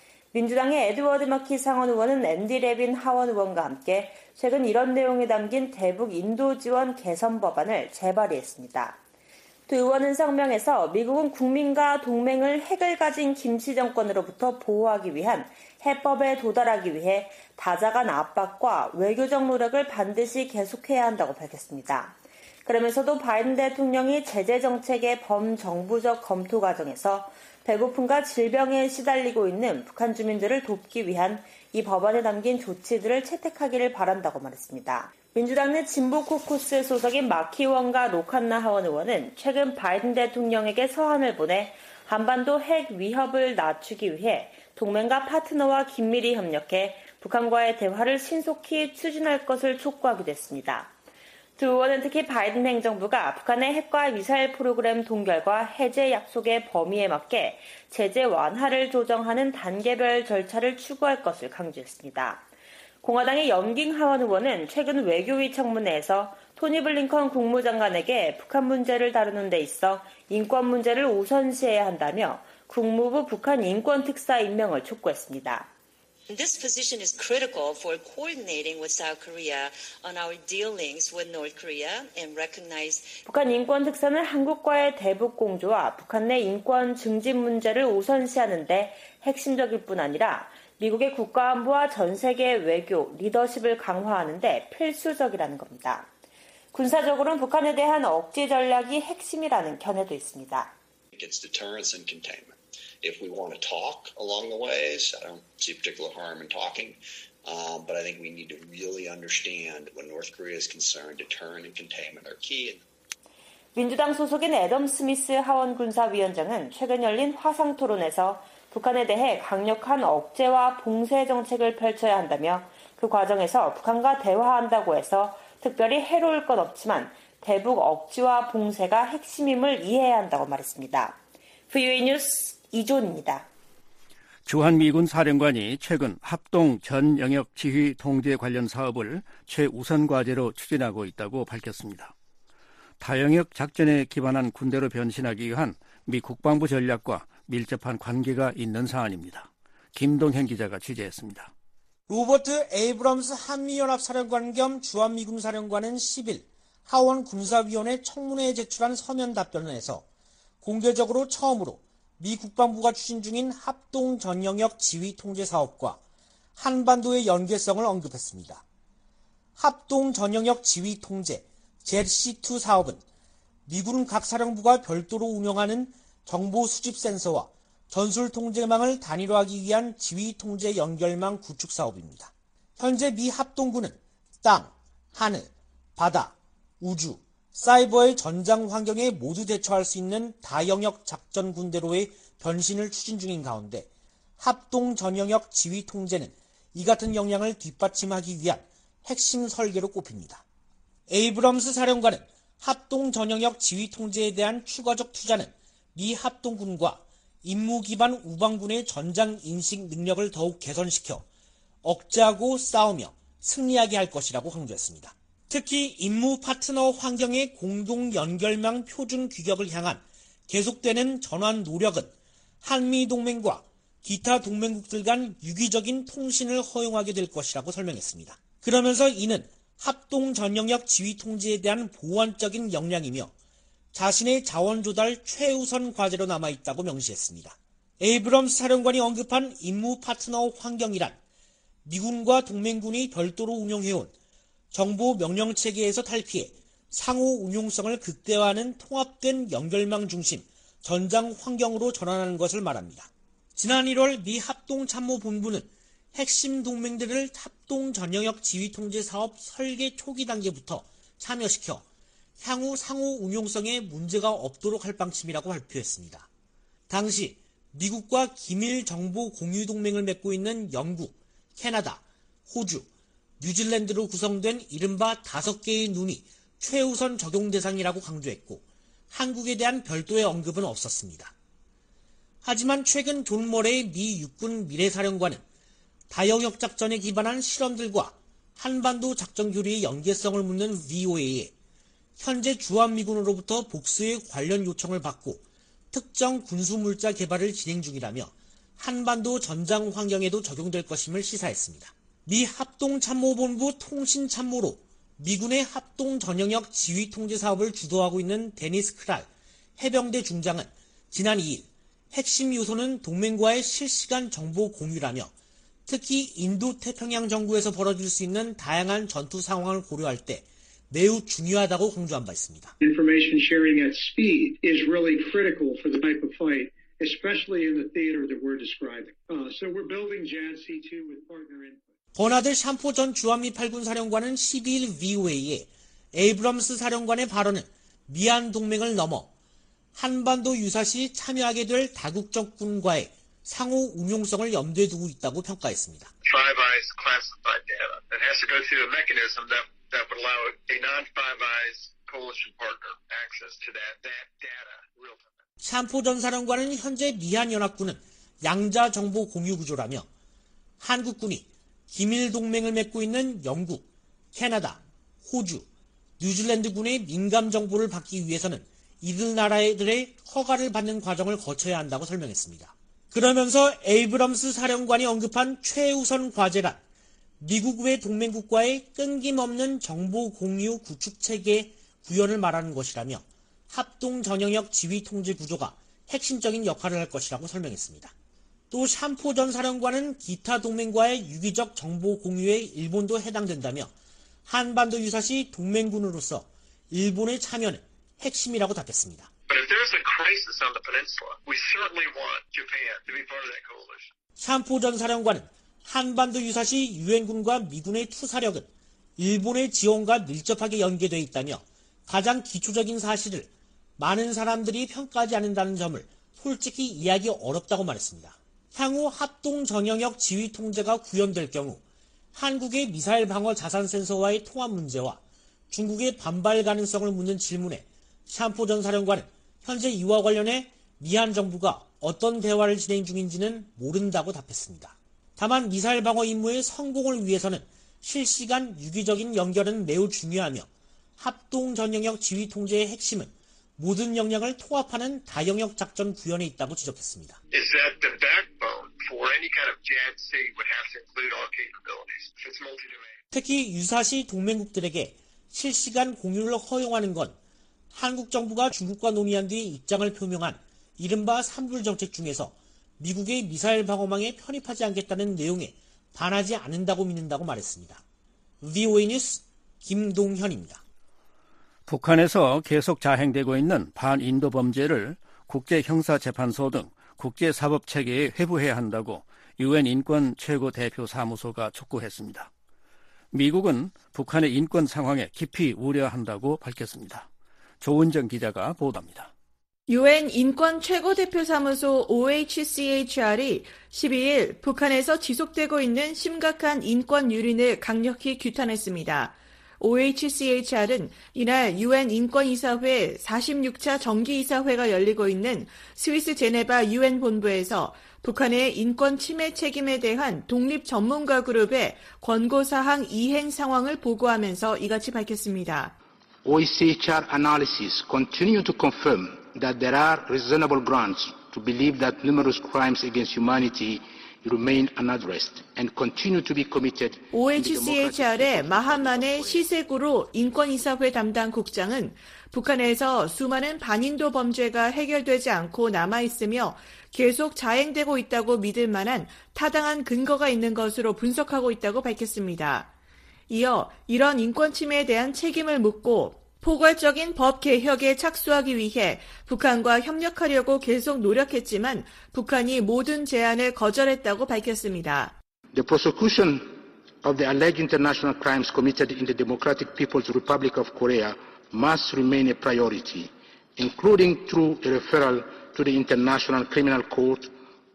민주당의 에드워드 마키 상원 의원은 앤디 레빈 하원 의원과 함께 최근 이런 내용이 담긴 대북 인도 지원 개선 법안을 재발의했습니다. 두 의원은 성명에서 미국은 국민과 동맹을 핵을 가진 김씨 정권으로부터 보호하기 위한 해법에 도달하기 위해 다자간 압박과 외교적 노력을 반드시 계속해야 한다고 밝혔습니다. 그러면서도 바이든 대통령이 제재 정책의 범정부적 검토 과정에서 배고픔과 질병에 시달리고 있는 북한 주민들을 돕기 위한 이 법안에 담긴 조치들을 채택하기를 바란다고 말했습니다. 민주당 내 진보 코커스 소속인 마키 원과 로칸나 하원 의원은 최근 바이든 대통령에게 서한을 보내 한반도 핵 위협을 낮추기 위해 동맹과 파트너와 긴밀히 협력해 북한과의 대화를 신속히 추진할 것을 촉구하기도 했습니다. 두 의원은 특히 바이든 행정부가 북한의 핵과 미사일 프로그램 동결과 해제 약속의 범위에 맞게 제재 완화를 조정하는 단계별 절차를 추구할 것을 강조했습니다. 공화당의 연깅 하원 의원은 최근 외교위 청문회에서 토니 블링컨 국무장관에게 북한 문제를 다루는 데 있어 인권 문제를 우선시해야 한다며 국무부 북한 인권특사 임명을 촉구했습니다. This position is critical for coordinating with South Korea on our dealings with North Korea and recognize. 북한 인권 특사는 한국과의 대북 공조와 북한 내 인권 증진 문제를 우선시하는 데 핵심적일 뿐 아니라 미국의 국가안보와 전 세계 외교, 리더십을 강화하는 데 필수적이라는 겁니다. 군사적으로는 북한에 대한 억지 전략이 핵심이라는 견해도 있습니다. It's deterrence and containment. If we want to talk along the ways, I don't see particular harm in talking. Um, but I think we need to really understand when North Korea is concerned, deterrent and containment are key. 민주당 소속인 애덤 스미스 하원 군사위원장은 최근 열린 화상 토론에서 북한에 대해 강력한 억제와 봉쇄 정책을 펼쳐야 한다며 그 과정에서 북한과 대화한다고 해서 특별히 해로울 건 없지만 대북 억지와 봉쇄가 핵심임을 이해해야 한다고 말했습니다. 브이오에이 뉴스 이존입니다. 주한미군 사령관이 최근 합동 전 영역 지휘 통제 관련 사업을 최우선 과제로 추진하고 있다고 밝혔습니다. 다영역 작전에 기반한 군대로 변신하기 위한 미 국방부 전략과 밀접한 관계가 있는 사안입니다. 김동현 기자가 취재했습니다. 로버트 에이브럼스 한미연합사령관 겸 주한미군 사령관은 십일 하원 군사위원회 청문회에 제출한 서면 답변에서 공개적으로 처음으로 미 국방부가 추진 중인 합동 전영역 지휘 통제 사업과 한반도의 연계성을 언급했습니다. 합동 전영역 지휘 통제 제시 투 사업은 미군 각 사령부가 별도로 운영하는 정보 수집 센서와 전술 통제망을 단일화하기 위한 지휘 통제 연결망 구축 사업입니다. 현재 미 합동군은 땅, 하늘, 바다, 우주, 사이버의 전장 환경에 모두 대처할 수 있는 다영역 작전 군대로의 변신을 추진 중인 가운데 합동 전영역 지휘 통제는 이 같은 역량을 뒷받침하기 위한 핵심 설계로 꼽힙니다. 에이브럼스 사령관은 합동 전영역 지휘 통제에 대한 추가적 투자는 미 합동군과 임무 기반 우방군의 전장 인식 능력을 더욱 개선시켜 억제하고 싸우며 승리하게 할 것이라고 강조했습니다. 특히 임무 파트너 환경의 공동 연결망 표준 규격을 향한 계속되는 전환 노력은 한미 동맹과 기타 동맹국들 간 유기적인 통신을 허용하게 될 것이라고 설명했습니다. 그러면서 이는 합동 전영역 지휘 통제에 대한 보완적인 역량이며 자신의 자원 조달 최우선 과제로 남아있다고 명시했습니다. 에이브럼스 사령관이 언급한 임무 파트너 환경이란 미군과 동맹군이 별도로 운영해온 정보 명령체계에서 탈피해 상호 운용성을 극대화하는 통합된 연결망 중심 전장 환경으로 전환하는 것을 말합니다. 지난 일월 미 합동참모본부는 핵심 동맹들을 합동 전영역 지휘 통제 사업 설계 초기 단계부터 참여시켜 향후 상호 운용성에 문제가 없도록 할 방침이라고 발표했습니다. 당시 미국과 기밀 정보 공유 동맹을 맺고 있는 영국, 캐나다, 호주, 뉴질랜드로 구성된 이른바 다섯 개의 눈이 최우선 적용 대상이라고 강조했고 한국에 대한 별도의 언급은 없었습니다. 하지만 최근 존 머레이 미 육군 미래사령관은 다영역 작전에 기반한 실험들과 한반도 작전 교류의 연계성을 묻는 브이오에이에 현재 주한미군으로부터 복수의 관련 요청을 받고 특정 군수물자 개발을 진행 중이라며 한반도 전장 환경에도 적용될 것임을 시사했습니다. 미 합동참모본부 통신참모로 미군의 합동 전영역 지휘 통제 사업을 주도하고 있는 데니스 크랄 해병대 중장은 지난 이 일 핵심 요소는 동맹과의 실시간 정보 공유라며 특히 인도 태평양 정구에서 벌어질 수 있는 다양한 전투 상황을 고려할 때 매우 중요하다고 강조한 바 있습니다. Information sharing at speed is really critical for the type of fight, especially in the theater that we're describing. Uh, so we're building J A D C two with partner input. 버나드 샴포 전 주한미 팔군 사령관은 십이 일 브이오에이에 에이브럼스 사령관의 발언은 미한 동맹을 넘어 한반도 유사시 참여하게 될 다국적군과의 상호 운용성을 염두에 두고 있다고 평가했습니다. Five Eyes classified data that has to go through a mechanism that that would allow a non-Five Eyes coalition partner access to that that data real time. 샴포 전 사령관은 현재 미한 연합군은 양자 정보 공유 구조라며 한국군이 기밀 동맹을 맺고 있는 영국, 캐나다, 호주, 뉴질랜드군의 민감 정보를 받기 위해서는 이들 나라들의 허가를 받는 과정을 거쳐야 한다고 설명했습니다. 그러면서 에이브럼스 사령관이 언급한 최우선 과제란 미국 외 동맹국과의 끊김없는 정보 공유 구축 체계 구현을 말하는 것이라며 합동 전영역 지휘 통제 구조가 핵심적인 역할을 할 것이라고 설명했습니다. 또 샴포 전 사령관은 기타 동맹과의 유기적 정보 공유에 일본도 해당된다며 한반도 유사시 동맹군으로서 일본의 참여는 핵심이라고 답했습니다. But if there's a crisis on the peninsula, we certainly want Japan to be part of that coalition. 샴포 전 사령관은 한반도 유사시 유엔군과 미군의 투사력은 일본의 지원과 밀접하게 연계되어 있다며 가장 기초적인 사실을 많은 사람들이 평가하지 않는다는 점을 솔직히 이해하기 어렵다고 말했습니다. 향후 합동 전영역 지휘 통제가 구현될 경우 한국의 미사일 방어 자산 센서와의 통합 문제와 중국의 반발 가능성을 묻는 질문에 샴포 전 사령관은 현재 이와 관련해 미한 정부가 어떤 대화를 진행 중인지는 모른다고 답했습니다. 다만 미사일 방어 임무의 성공을 위해서는 실시간 유기적인 연결은 매우 중요하며 합동 전영역 지휘 통제의 핵심은 모든 역량을 통합하는 다영역 작전 구현에 있다고 지적했습니다. Is that the backbone for any kind of J A D C would have to include all capabilities. It's multi-domain. 특히 유사시 동맹국들에게 실시간 공유를 허용하는 건 한국 정부가 중국과 논의한 뒤 입장을 표명한 이른바 삼불 정책 중에서 미국의 미사일 방어망에 편입하지 않겠다는 내용에 반하지 않는다고 믿는다고 말했습니다. 브이오에이 뉴스 김동현입니다. 북한에서 계속 자행되고 있는 반인도 범죄를 국제형사재판소 등 국제사법체계에 회부해야 한다고 유엔 인권 최고 대표 사무소가 촉구했습니다. 미국은 북한의 인권 상황에 깊이 우려한다고 밝혔습니다. 조은정 기자가 보도합니다. 유엔 인권 최고대표사무소 오에이치씨에이치알이 십이일 북한에서 지속되고 있는 심각한 인권 유린을 강력히 규탄했습니다. 오에이치씨에이치알은 이날 유엔 인권이사회 사십육 차 정기이사회가 열리고 있는 스위스 제네바 유엔 본부에서 북한의 인권 침해 책임에 대한 독립 전문가 그룹의 권고사항 이행 상황을 보고하면서 이같이 밝혔습니다. 오에이치씨에이치알 analysis continue to confirm that there are reasonable grounds to believe that numerous crimes against humanity remain unaddressed and continue to be committed. 오에이치씨에이치알의 마하만의 시세구로 인권이사회 담당 국장은 북한에서 수많은 반인도 범죄가 해결되지 않고 남아있으며 계속 자행되고 있다고 믿을 만한 타당한 근거가 있는 것으로 분석하고 있다고 밝혔습니다. 이어 이런 인권 침해에 대한 책임을 묻고 포괄적인 법 개혁에 착수하기 위해 북한과 협력하려고 계속 노력했지만 북한이 모든 제안을 거절했다고 밝혔습니다. The prosecution of the alleged international crimes committed in the Democratic People's Republic of Korea must remain a priority, including through a referral to the International Criminal Court.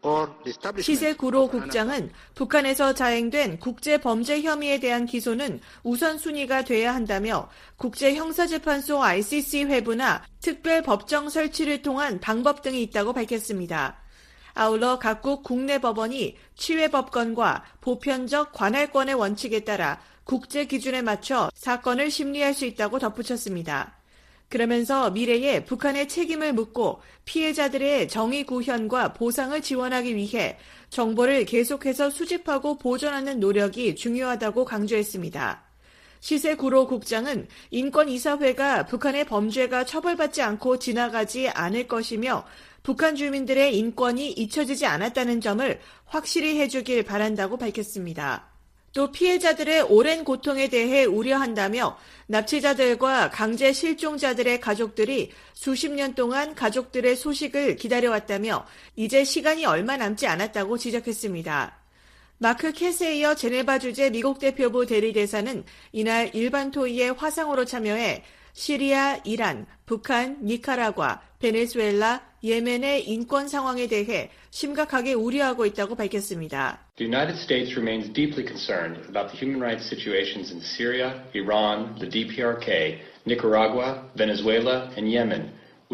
시세구로 국장은 북한에서 자행된 국제범죄 혐의에 대한 기소는 우선순위가 돼야 한다며 국제형사재판소 아이씨씨 회부나 특별법정 설치를 통한 방법 등이 있다고 밝혔습니다. 아울러 각국 국내 법원이 치외법권과 보편적 관할권의 원칙에 따라 국제 기준에 맞춰 사건을 심리할 수 있다고 덧붙였습니다. 그러면서 미래에 북한의 책임을 묻고 피해자들의 정의 구현과 보상을 지원하기 위해 정보를 계속해서 수집하고 보존하는 노력이 중요하다고 강조했습니다. 시세구로 국장은 인권이사회가 북한의 범죄가 처벌받지 않고 지나가지 않을 것이며 북한 주민들의 인권이 잊혀지지 않았다는 점을 확실히 해주길 바란다고 밝혔습니다. 또 피해자들의 오랜 고통에 대해 우려한다며 납치자들과 강제 실종자들의 가족들이 수십 년 동안 가족들의 소식을 기다려왔다며 이제 시간이 얼마 남지 않았다고 지적했습니다. 마크 캐세이어 제네바 주재 미국 대표부 대리대사는 이날 일반 토의에 화상으로 참여해 시리아, 이란, 북한, 니카라과, 베네수엘라, 예멘의 인권 상황에 대해 심각하게 우려하고 있다고 밝혔습니다. The United States remains deeply concerned about the human rights situations in Syria, Iran, the 디피아르케이, Nicaragua, Venezuela, and Yemen.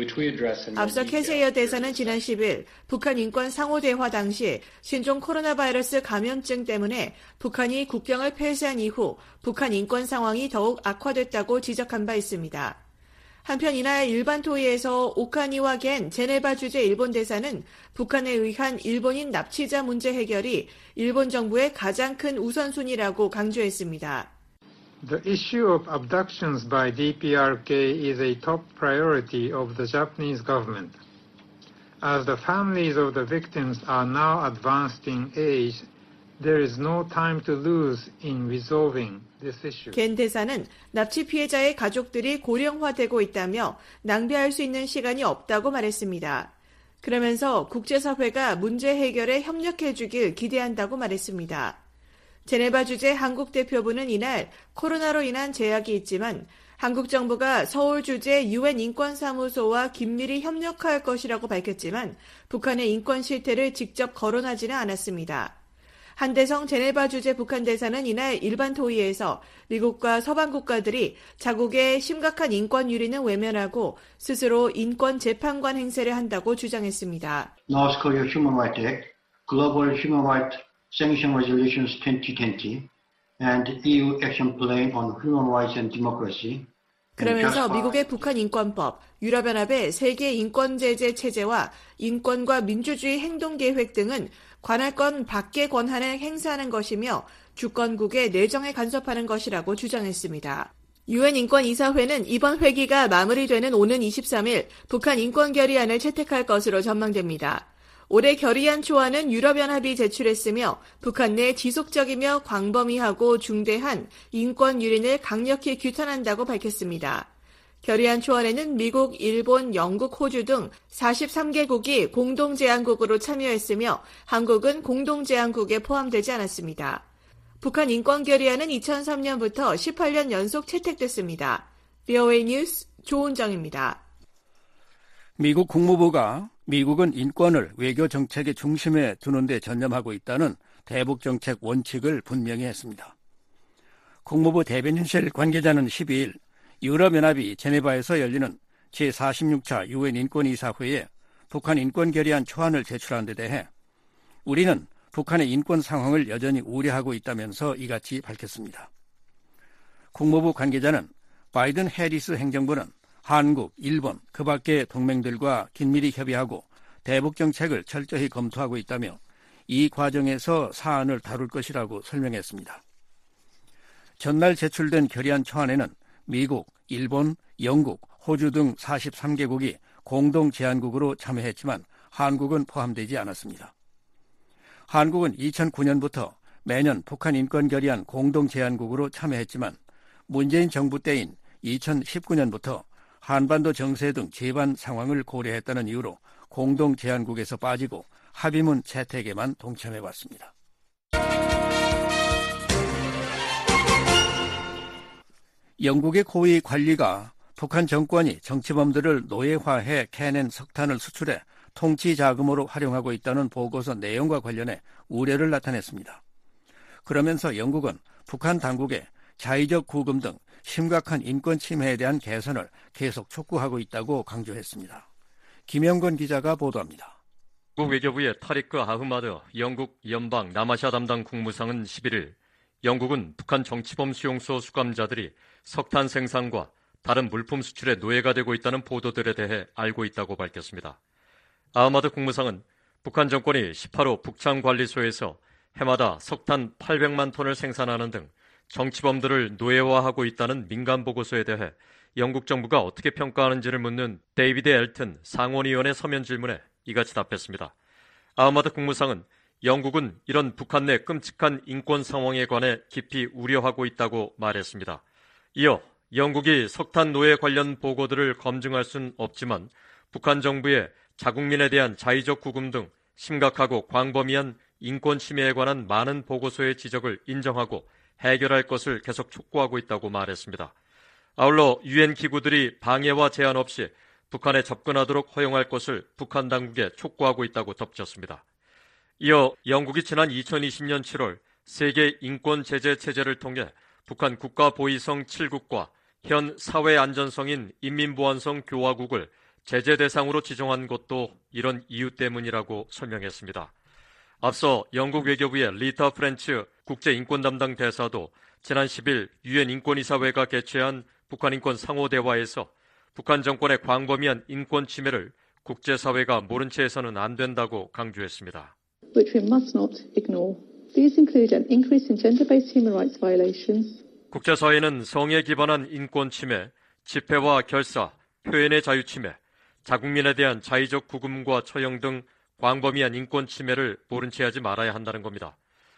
앞서 캐세이어 대사는 지난 십일 북한 인권 상호 대화 당시 신종 코로나 바이러스 감염증 때문에 북한이 국경을 폐쇄한 이후 북한 인권 상황이 더욱 악화됐다고 지적한 바 있습니다. 한편 이날 일반 토의에서 오카니와 겐 제네바 주재 일본 대사는 북한에 의한 일본인 납치자 문제 해결이 일본 정부의 가장 큰 우선순위라고 강조했습니다. The issue of abductions by 디피아르케이 is a top priority of the Japanese government. As the families of the victims are now advanced in age, there is no time to lose in resolving this issue. 겐 대사는 납치 피해자의 가족들이 고령화되고 있다며 낭비할 수 있는 시간이 없다고 말했습니다. 그러면서 국제사회가 문제 해결에 협력해 주길 기대한다고 말했습니다. 제네바 주재 한국 대표부는 이날 코로나로 인한 제약이 있지만 한국 정부가 서울 주재 유엔 인권사무소와 긴밀히 협력할 것이라고 밝혔지만 북한의 인권 실태를 직접 거론하지는 않았습니다. 한대성 제네바 주재 북한 대사는 이날 일반 토의에서 미국과 서방 국가들이 자국의 심각한 인권 유린은 외면하고 스스로 인권 재판관 행세를 한다고 주장했습니다. North Korea Human Rights Act, Global Human Rights Sanction Resolutions twenty twenty, and E U Action Plan on Human Rights and Democracy. 그러면서 미국의 북한 인권법, 유럽연합의 세계 인권제재 체제와 인권과 민주주의 행동계획 등은 관할권 밖의 권한을 행사하는 것이며 주권국의 내정에 간섭하는 것이라고 주장했습니다. 유엔 인권이사회는 이번 회기가 마무리되는 오는 이십삼일 북한 인권 결의안을 채택할 것으로 전망됩니다. 올해 결의안 초안은 유럽연합이 제출했으며 북한 내 지속적이며 광범위하고 중대한 인권 유린을 강력히 규탄한다고 밝혔습니다. 결의안 초안에는 미국, 일본, 영국, 호주 등 사십삼 개국이 공동제안국으로 참여했으며 한국은 공동제안국에 포함되지 않았습니다. 북한 인권 결의안은 이천삼년부터 십팔 년 연속 채택됐습니다. 브이오에이 뉴스 조은정입니다. 미국 국무부가 미국은 인권을 외교 정책의 중심에 두는 데 전념하고 있다는 대북 정책 원칙을 분명히 했습니다. 국무부 대변인실 관계자는 십이일 유럽연합이 제네바에서 열리는 제사십육 차 유엔 인권이사회에 북한 인권 결의안 초안을 제출한 데 대해 우리는 북한의 인권 상황을 여전히 우려하고 있다면서 이같이 밝혔습니다. 국무부 관계자는 바이든 해리스 행정부는 한국, 일본, 그 밖의 동맹들과 긴밀히 협의하고 대북 정책을 철저히 검토하고 있다며 이 과정에서 사안을 다룰 것이라고 설명했습니다. 전날 제출된 결의안 초안에는 미국, 일본, 영국, 호주 등 사십삼 개국이 공동 제안국으로 참여했지만 한국은 포함되지 않았습니다. 한국은 이천구년부터 매년 북한 인권 결의안 공동 제안국으로 참여했지만 문재인 정부 때인 이천십구년부터 한반도 정세 등 제반 상황을 고려했다는 이유로 공동 제안국에서 빠지고 합의문 채택에만 동참해왔습니다. 영국의 고위 관리가 북한 정권이 정치범들을 노예화해 캐낸 석탄을 수출해 통치 자금으로 활용하고 있다는 보고서 내용과 관련해 우려를 나타냈습니다. 그러면서 영국은 북한 당국의 자의적 구금 등 심각한 인권 침해에 대한 개선을 계속 촉구하고 있다고 강조했습니다. 김영건 기자가 보도합니다. 영국 외교부의 타리크 아흐마드 영국 연방 남아시아 담당 국무상은 십일일 영국은 북한 정치범 수용소 수감자들이 석탄 생산과 다른 물품 수출에 노예가 되고 있다는 보도들에 대해 알고 있다고 밝혔습니다. 아흐마드 국무상은 북한 정권이 십팔 호 북창관리소에서 해마다 석탄 팔백만 톤을 생산하는 등 정치범들을 노예화하고 있다는 민간 보고서에 대해 영국 정부가 어떻게 평가하는지를 묻는 데이비드 엘튼 상원의원의 서면 질문에 이같이 답했습니다. 아흐마드 국무상은 영국은 이런 북한 내 끔찍한 인권 상황에 관해 깊이 우려하고 있다고 말했습니다. 이어 영국이 석탄 노예 관련 보고들을 검증할 순 없지만 북한 정부의 자국민에 대한 자의적 구금 등 심각하고 광범위한 인권 침해에 관한 많은 보고서의 지적을 인정하고 해결할 것을 계속 촉구하고 있다고 말했습니다. 아울러 유엔 기구들이 방해와 제한 없이 북한에 접근하도록 허용할 것을 북한 당국에 촉구하고 있다고 덧붙였습니다. 이어 영국이 지난 이천이십년 칠월 세계 인권 제재 체제를 통해 북한 국가보위성 칠 국과 현 사회안전성인 인민보안성 교화국을 제재 대상으로 지정한 것도 이런 이유 때문이라고 설명했습니다. 앞서 영국 외교부의 리타 프렌츠 국제인권 담당 대사도 지난 십일 유엔 인권이사회가 개최한 북한 인권 상호대화에서 북한 정권의 광범위한 인권 침해를 국제사회가 모른 채 해서는 안 된다고 강조했습니다. Which we must not ignore. These include an increase in gender-based human rights violations. 국제사회는 성에 기반한 인권 침해, 집회와 결사, 표현의 자유 침해, 자국민에 대한 자의적 구금과 처형 등 광범위한 인권 침해를 모른 채 하지 말아야 한다는 겁니다.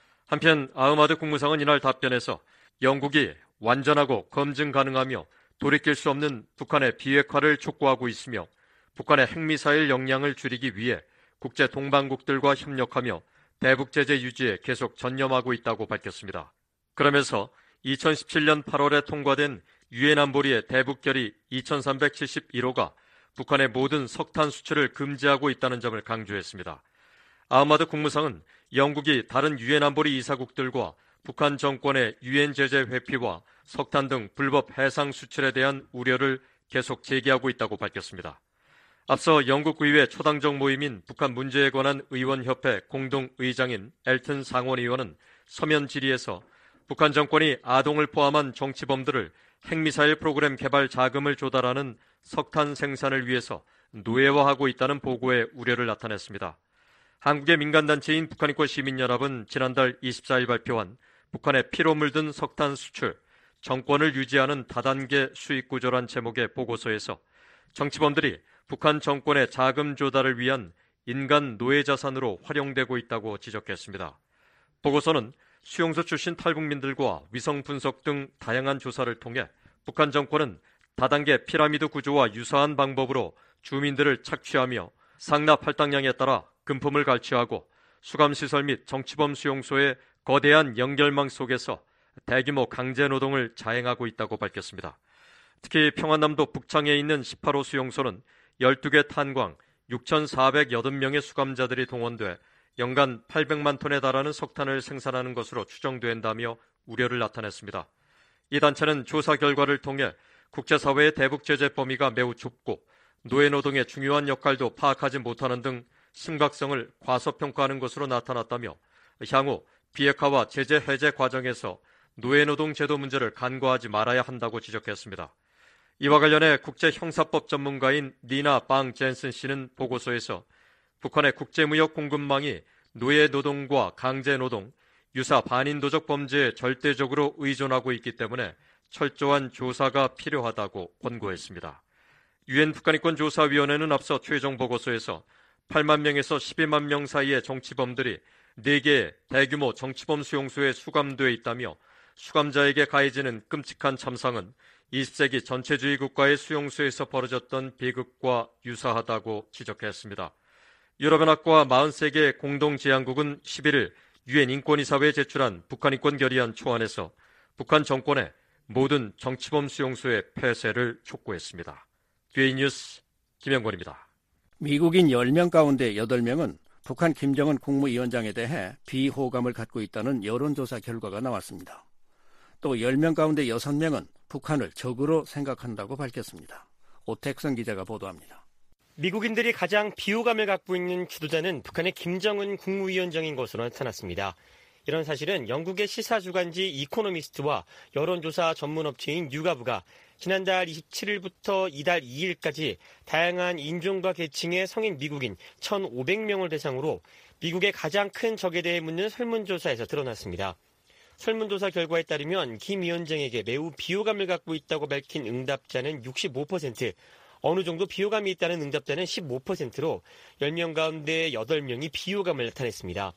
한편 아흐마드 국무상은 이날 답변에서 영국이 완전하고 검증 가능하며 돌이킬 수 없는 북한의 비핵화를 촉구하고 있으며 북한의 핵미사일 역량을 줄이기 위해 국제 동반국들과 협력하며 대북 제재 유지에 계속 전념하고 있다고 밝혔습니다. 그러면서 이천십칠 년 팔월에 통과된 유엔 안보리의 대북 결의 이천삼백칠십일 호가 북한의 모든 석탄 수출을 금지하고 있다는 점을 강조했습니다. 아흐마드 국무상은 영국이 다른 유엔 안보리 이사국들과 북한 정권의 유엔 제재 회피와 석탄 등 불법 해상 수출에 대한 우려를 계속 제기하고 있다고 밝혔습니다. 앞서 영국 의회 초당적 모임인 북한 문제에 관한 의원협회 공동의장인 엘튼 상원 의원은 서면 질의에서 북한 정권이 아동을 포함한 정치범들을 핵미사일 프로그램 개발 자금을 조달하는 석탄 생산을 위해서 노예화하고 있다는 보고에 우려를 나타냈습니다. 한국의 민간단체인 북한인권 시민연합은 지난달 이십사일 발표한 북한의 피로 물든 석탄 수출, 정권을 유지하는 다단계 수익 구조란 제목의 보고서에서 정치범들이 북한 정권의 자금 조달을 위한 인간 노예 자산으로 활용되고 있다고 지적했습니다. 보고서는 수용소 출신 탈북민들과 위성 분석 등 다양한 조사를 통해 북한 정권은 다단계 피라미드 구조와 유사한 방법으로 주민들을 착취하며 상납 할당량에 따라 금품을 갈취하고 수감시설 및 정치범 수용소의 거대한 연결망 속에서 대규모 강제노동을 자행하고 있다고 밝혔습니다. 특히 평안남도 북창에 있는 십팔 호 수용소는 열두 개 탄광 육천사백팔 명의 수감자들이 동원돼 연간 팔백만 톤에 달하는 석탄을 생산하는 것으로 추정된다며 우려를 나타냈습니다. 이 단체는 조사 결과를 통해 국제사회의 대북 제재 범위가 매우 좁고 노예노동의 중요한 역할도 파악하지 못하는 등 심각성을 과소평가하는 것으로 나타났다며 향후 비핵화와 제재 해제 과정에서 노예노동 제도 문제를 간과하지 말아야 한다고 지적했습니다. 이와 관련해 국제형사법 전문가인 니나 방 젠슨 씨는 보고서에서 북한의 국제무역 공급망이 노예노동과 강제노동, 유사 반인도적 범죄에 절대적으로 의존하고 있기 때문에 철저한 조사가 필요하다고 권고했습니다. 유엔 북한인권조사위원회는 앞서 최종 보고서에서 팔만 명에서 십이만 명 사이의 정치범들이 네 개의 대규모 정치범 수용소에 수감되어 있다며 수감자에게 가해지는 끔찍한 참상은 이십 세기 전체주의 국가의 수용소에서 벌어졌던 비극과 유사하다고 지적했습니다. 유럽연합과 사십세 개 공동제안국은 십일일 유엔 인권이사회에 제출한 북한인권 결의안 초안에서 북한 정권의 모든 정치범 수용소의 폐쇄를 촉구했습니다. 뒤에 뉴스 김영권입니다. 미국인 열 명 가운데 여덟 명은 북한 김정은 국무위원장에 대해 비호감을 갖고 있다는 여론조사 결과가 나왔습니다. 또 열 명 가운데 여섯 명은 북한을 적으로 생각한다고 밝혔습니다. 오택선 기자가 보도합니다. 미국인들이 가장 비호감을 갖고 있는 지도자는 북한의 김정은 국무위원장인 것으로 나타났습니다. 이런 사실은 영국의 시사주간지 이코노미스트와 여론조사 전문업체인 유가브가 지난달 이십칠일부터 이달 이일까지 다양한 인종과 계층의 성인 미국인 천오백 명을 대상으로 미국의 가장 큰 적에 대해 묻는 설문조사에서 드러났습니다. 설문조사 결과에 따르면 김 위원장에게 매우 비호감을 갖고 있다고 밝힌 응답자는 육십오 퍼센트, 어느 정도 비호감이 있다는 응답자는 십오 퍼센트로 열 명 가운데 여덟 명이 비호감을 나타냈습니다.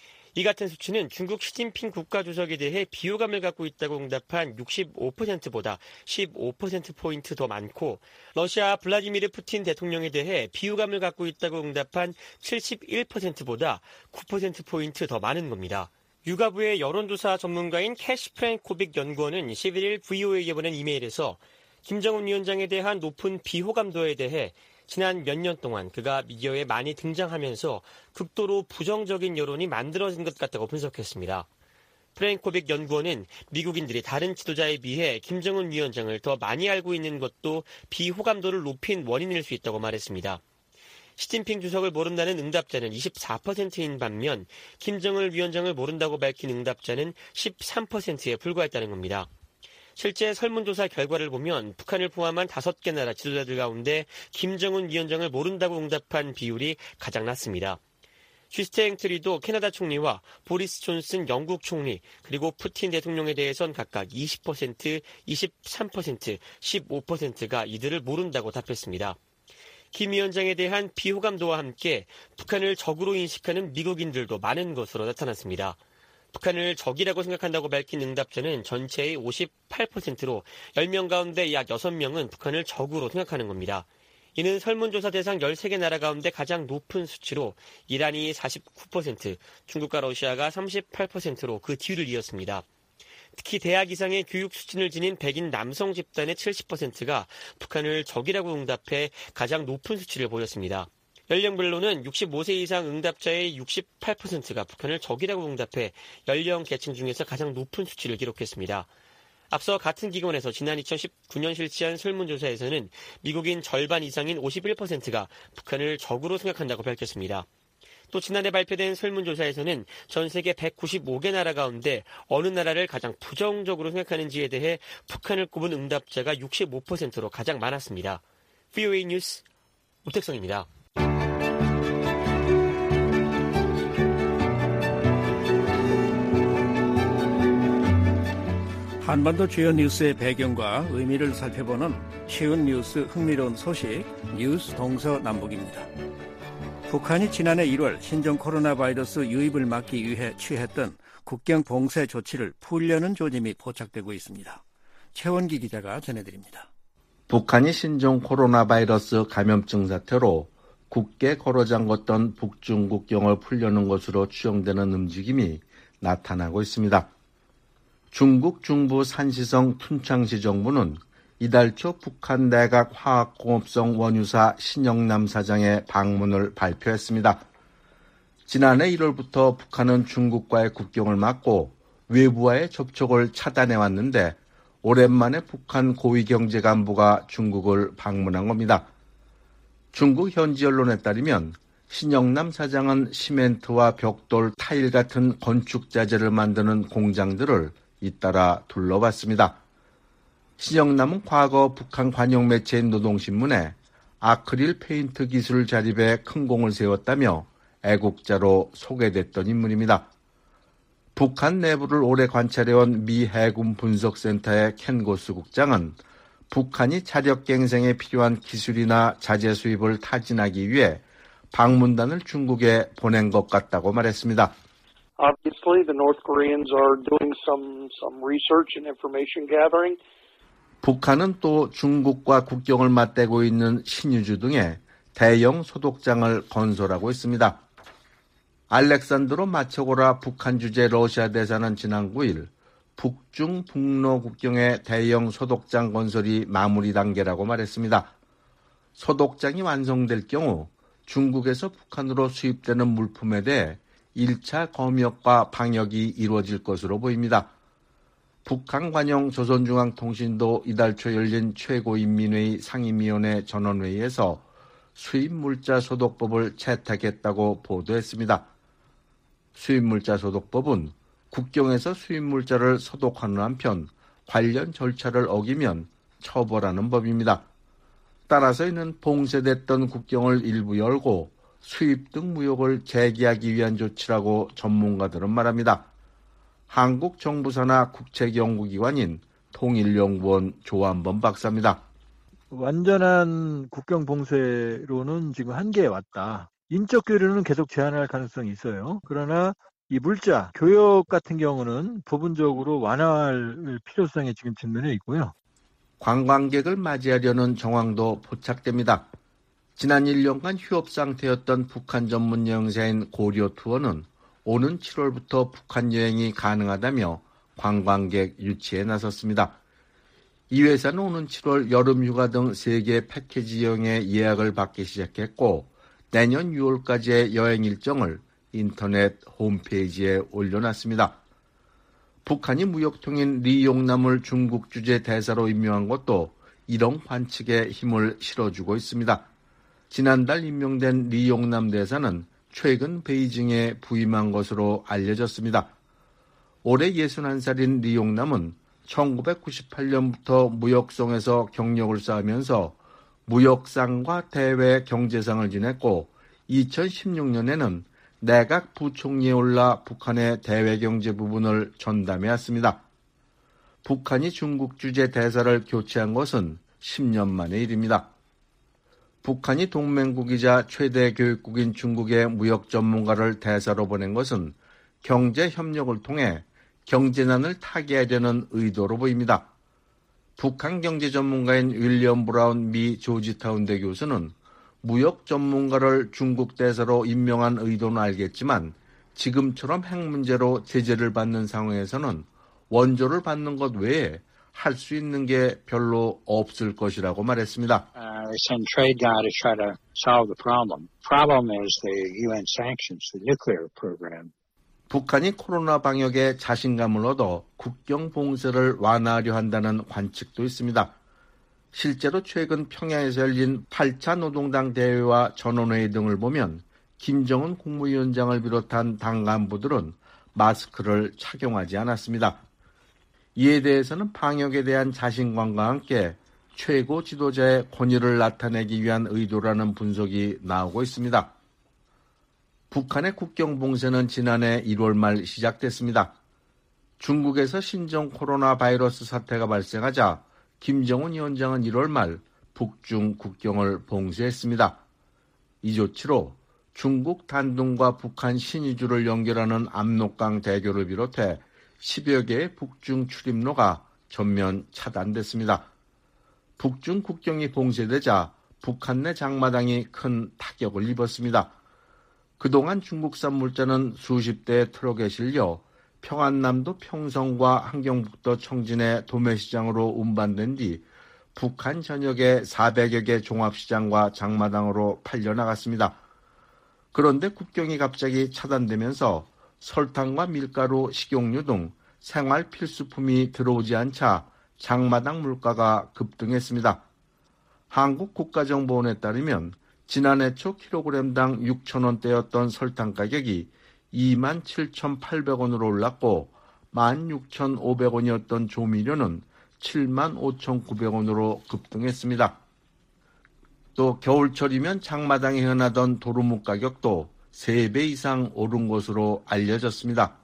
이 같은 수치는 중국 시진핑 국가주석에 대해 비호감을 갖고 있다고 응답한 육십오 퍼센트보다 십오 퍼센트포인트 더 많고 러시아 블라디미르 푸틴 대통령에 대해 비호감을 갖고 있다고 응답한 칠십일 퍼센트보다 구 퍼센트포인트 더 많은 겁니다. 유가부의 여론조사 전문가인 캐시 프랭코빅 연구원은 십일일 브이오에이에 보낸 이메일에서 김정은 위원장에 대한 높은 비호감도에 대해 지난 몇 년 동안 그가 미디어에 많이 등장하면서 극도로 부정적인 여론이 만들어진 것 같다고 분석했습니다. 프랭코빅 연구원은 미국인들이 다른 지도자에 비해 김정은 위원장을 더 많이 알고 있는 것도 비호감도를 높인 원인일 수 있다고 말했습니다. 시진핑 주석을 모른다는 응답자는 이십사 퍼센트인 반면 김정은 위원장을 모른다고 밝힌 응답자는 십삼 퍼센트에 불과했다는 겁니다. 실제 설문조사 결과를 보면 북한을 포함한 다섯 개 나라 지도자들 가운데 김정은 위원장을 모른다고 응답한 비율이 가장 낮습니다. 슈스탱 트리도 캐나다 총리와 보리스 존슨 영국 총리 그리고 푸틴 대통령에 대해선 각각 이십 퍼센트, 이십삼 퍼센트, 십오 퍼센트가 이들을 모른다고 답했습니다. 김 위원장에 대한 비호감도와 함께 북한을 적으로 인식하는 미국인들도 많은 것으로 나타났습니다. 북한을 적이라고 생각한다고 밝힌 응답자는 전체의 오십팔 퍼센트로 열 명 가운데 약 여섯 명은 북한을 적으로 생각하는 겁니다. 이는 설문조사 대상 열세 개 나라 가운데 가장 높은 수치로 이란이 사십구 퍼센트, 중국과 러시아가 삼십팔 퍼센트로 그 뒤를 이었습니다. 특히 대학 이상의 교육 수준을 지닌 백인 남성 집단의 칠십 퍼센트가 북한을 적이라고 응답해 가장 높은 수치를 보였습니다. 연령별로는 육십오 세 이상 응답자의 육십팔 퍼센트가 북한을 적이라고 응답해 연령 계층 중에서 가장 높은 수치를 기록했습니다. 앞서 같은 기관에서 지난 이천십구 년 실시한 설문조사에서는 미국인 절반 이상인 오십일 퍼센트가 북한을 적으로 생각한다고 밝혔습니다. 또 지난해 발표된 설문조사에서는 전 세계 백구십오 개 나라 가운데 어느 나라를 가장 부정적으로 생각하는지에 대해 북한을 꼽은 응답자가 육십오 퍼센트로 가장 많았습니다. 브이오에이 뉴스 오택성입니다. 한반도 주요 뉴스의 배경과 의미를 살펴보는 쉬운 뉴스 흥미로운 소식 뉴스 동서남북입니다. 북한이 지난해 일월 신종 코로나 바이러스 유입을 막기 위해 취했던 국경 봉쇄 조치를 풀려는 조짐이 포착되고 있습니다. 최원기 기자가 전해드립니다. 북한이 신종 코로나 바이러스 감염증 사태로 굳게 걸어잠궜던 북중 국경을 풀려는 것으로 추정되는 움직임이 나타나고 있습니다. 중국 중부 산시성 툰창시 정부는 이달 초 북한 내각 화학공업성 원유사 신영남 사장의 방문을 발표했습니다. 지난해 일월부터 북한은 중국과의 국경을 막고 외부와의 접촉을 차단해왔는데 오랜만에 북한 고위경제 간부가 중국을 방문한 겁니다. 중국 현지 언론에 따르면 신영남 사장은 시멘트와 벽돌, 타일 같은 건축 자재를 만드는 공장들을 잇따라 둘러봤습니다. 신영남은 과거 북한 관영 매체인 노동신문에 아크릴 페인트 기술 자립에 큰 공을 세웠다며 애국자로 소개됐던 인물입니다. 북한 내부를 오래 관찰해온 미 해군 분석센터의 켄 고스 국장은 북한이 자력갱생에 필요한 기술이나 자재 수입을 타진하기 위해 방문단을 중국에 보낸 것 같다고 말했습니다. Obviously, the North Koreans are doing some some research and information gathering. 북한은 또 중국과 국경을 맞대고 있는 신유주 등의 대형 소독장을 건설하고 있습니다. 알렉산드로 마초고라 북한 주재 러시아 대사는 지난 구 일 북중 북로 국경의 대형 소독장 건설이 마무리 단계라고 말했습니다. 소독장이 완성될 경우 중국에서 북한으로 수입되는 물품에 대해 일 차 검역과 방역이 이루어질 것으로 보입니다. 북한 관영 조선중앙통신도 이달 초 열린 최고인민회의 상임위원회 전원회의에서 수입물자 소독법을 채택했다고 보도했습니다. 수입물자 소독법은 국경에서 수입물자를 소독하는 한편 관련 절차를 어기면 처벌하는 법입니다. 따라서 이는 봉쇄됐던 국경을 일부 열고 수입 등 무역을 재개하기 위한 조치라고 전문가들은 말합니다. 한국 정부사나 국책연구기관인 통일연구원 조한범 박사입니다. 완전한 국경 봉쇄로는 지금 한계에 왔다. 인적 교류는 계속 제한할 가능성이 있어요. 그러나 이 물자, 교역 같은 경우는 부분적으로 완화할 필요성이 지금 측면에 있고요. 관광객을 맞이하려는 정황도 포착됩니다. 지난 일 년간 휴업 상태였던 북한 전문 여행사인 고려투어는 오는 칠월부터 북한 여행이 가능하다며 관광객 유치에 나섰습니다. 이 회사는 오는 칠월 여름휴가 등 세 개 패키지 여행의 예약을 받기 시작했고 내년 유월까지의 여행 일정을 인터넷 홈페이지에 올려놨습니다. 북한이 무역통인 리용남을 중국 주재 대사로 임명한 것도 이런 관측에 힘을 실어주고 있습니다. 지난달 임명된 리용남 대사는 최근 베이징에 부임한 것으로 알려졌습니다. 올해 예순한 살인 리용남은 천구백구십팔 년부터 무역성에서 경력을 쌓으면서 무역상과 대외 경제상을 지냈고 이천십육 년에는 내각 부총리에 올라 북한의 대외 경제 부분을 전담해왔습니다. 북한이 중국 주재 대사를 교체한 것은 십 년 만의 일입니다. 북한이 동맹국이자 최대 교육국인 중국의 무역 전문가를 대사로 보낸 것은 경제 협력을 통해 경제난을 타개하려는 의도로 보입니다. 북한 경제 전문가인 윌리엄 브라운 미 조지타운대 교수는 무역 전문가를 중국 대사로 임명한 의도는 알겠지만 지금처럼 핵 문제로 제재를 받는 상황에서는 원조를 받는 것 외에 할 수 있는 게 별로 없을 것이라고 말했습니다. Uh, they send trade guy to try to solve the problem. Problem is the U N sanctions, the nuclear program. 북한이 코로나 방역에 자신감을 얻어 국경 봉쇄를 완화하려 한다는 관측도 있습니다. 실제로 최근 평양에서 열린 팔 차 노동당 대회와 전원회의 등을 보면 김정은 국무위원장을 비롯한 당 간부들은 마스크를 착용하지 않았습니다. 이에 대해서는 방역에 대한 자신감과 함께 최고 지도자의 권위를 나타내기 위한 의도라는 분석이 나오고 있습니다. 북한의 국경 봉쇄는 지난해 일월 말 시작됐습니다. 중국에서 신종 코로나 바이러스 사태가 발생하자 김정은 위원장은 일월 말 북중 국경을 봉쇄했습니다. 이 조치로 중국 단둥과 북한 신의주를 연결하는 압록강 대교를 비롯해 십여 개의 북중 출입로가 전면 차단됐습니다. 북중 국경이 봉쇄되자 북한 내 장마당이 큰 타격을 입었습니다. 그동안 중국산 물자는 수십 대의 트럭에 실려 평안남도 평성과 함경북도 청진의 도매시장으로 운반된 뒤 북한 전역의 사백여 개 종합시장과 장마당으로 팔려나갔습니다. 그런데 국경이 갑자기 차단되면서 설탕과 밀가루, 식용유 등 생활 필수품이 들어오지 않자 장마당 물가가 급등했습니다. 한국국가정보원에 따르면 지난해 초 킬로그램당 육천 원대였던 설탕 가격이 이만 칠천팔백 원으로 올랐고 만 육천오백 원이었던 조미료는 칠만 오천구백 원으로 급등했습니다. 또 겨울철이면 장마당에 흔하던 도루묵 가격도 세 배 이상 오른 것으로 알려졌습니다.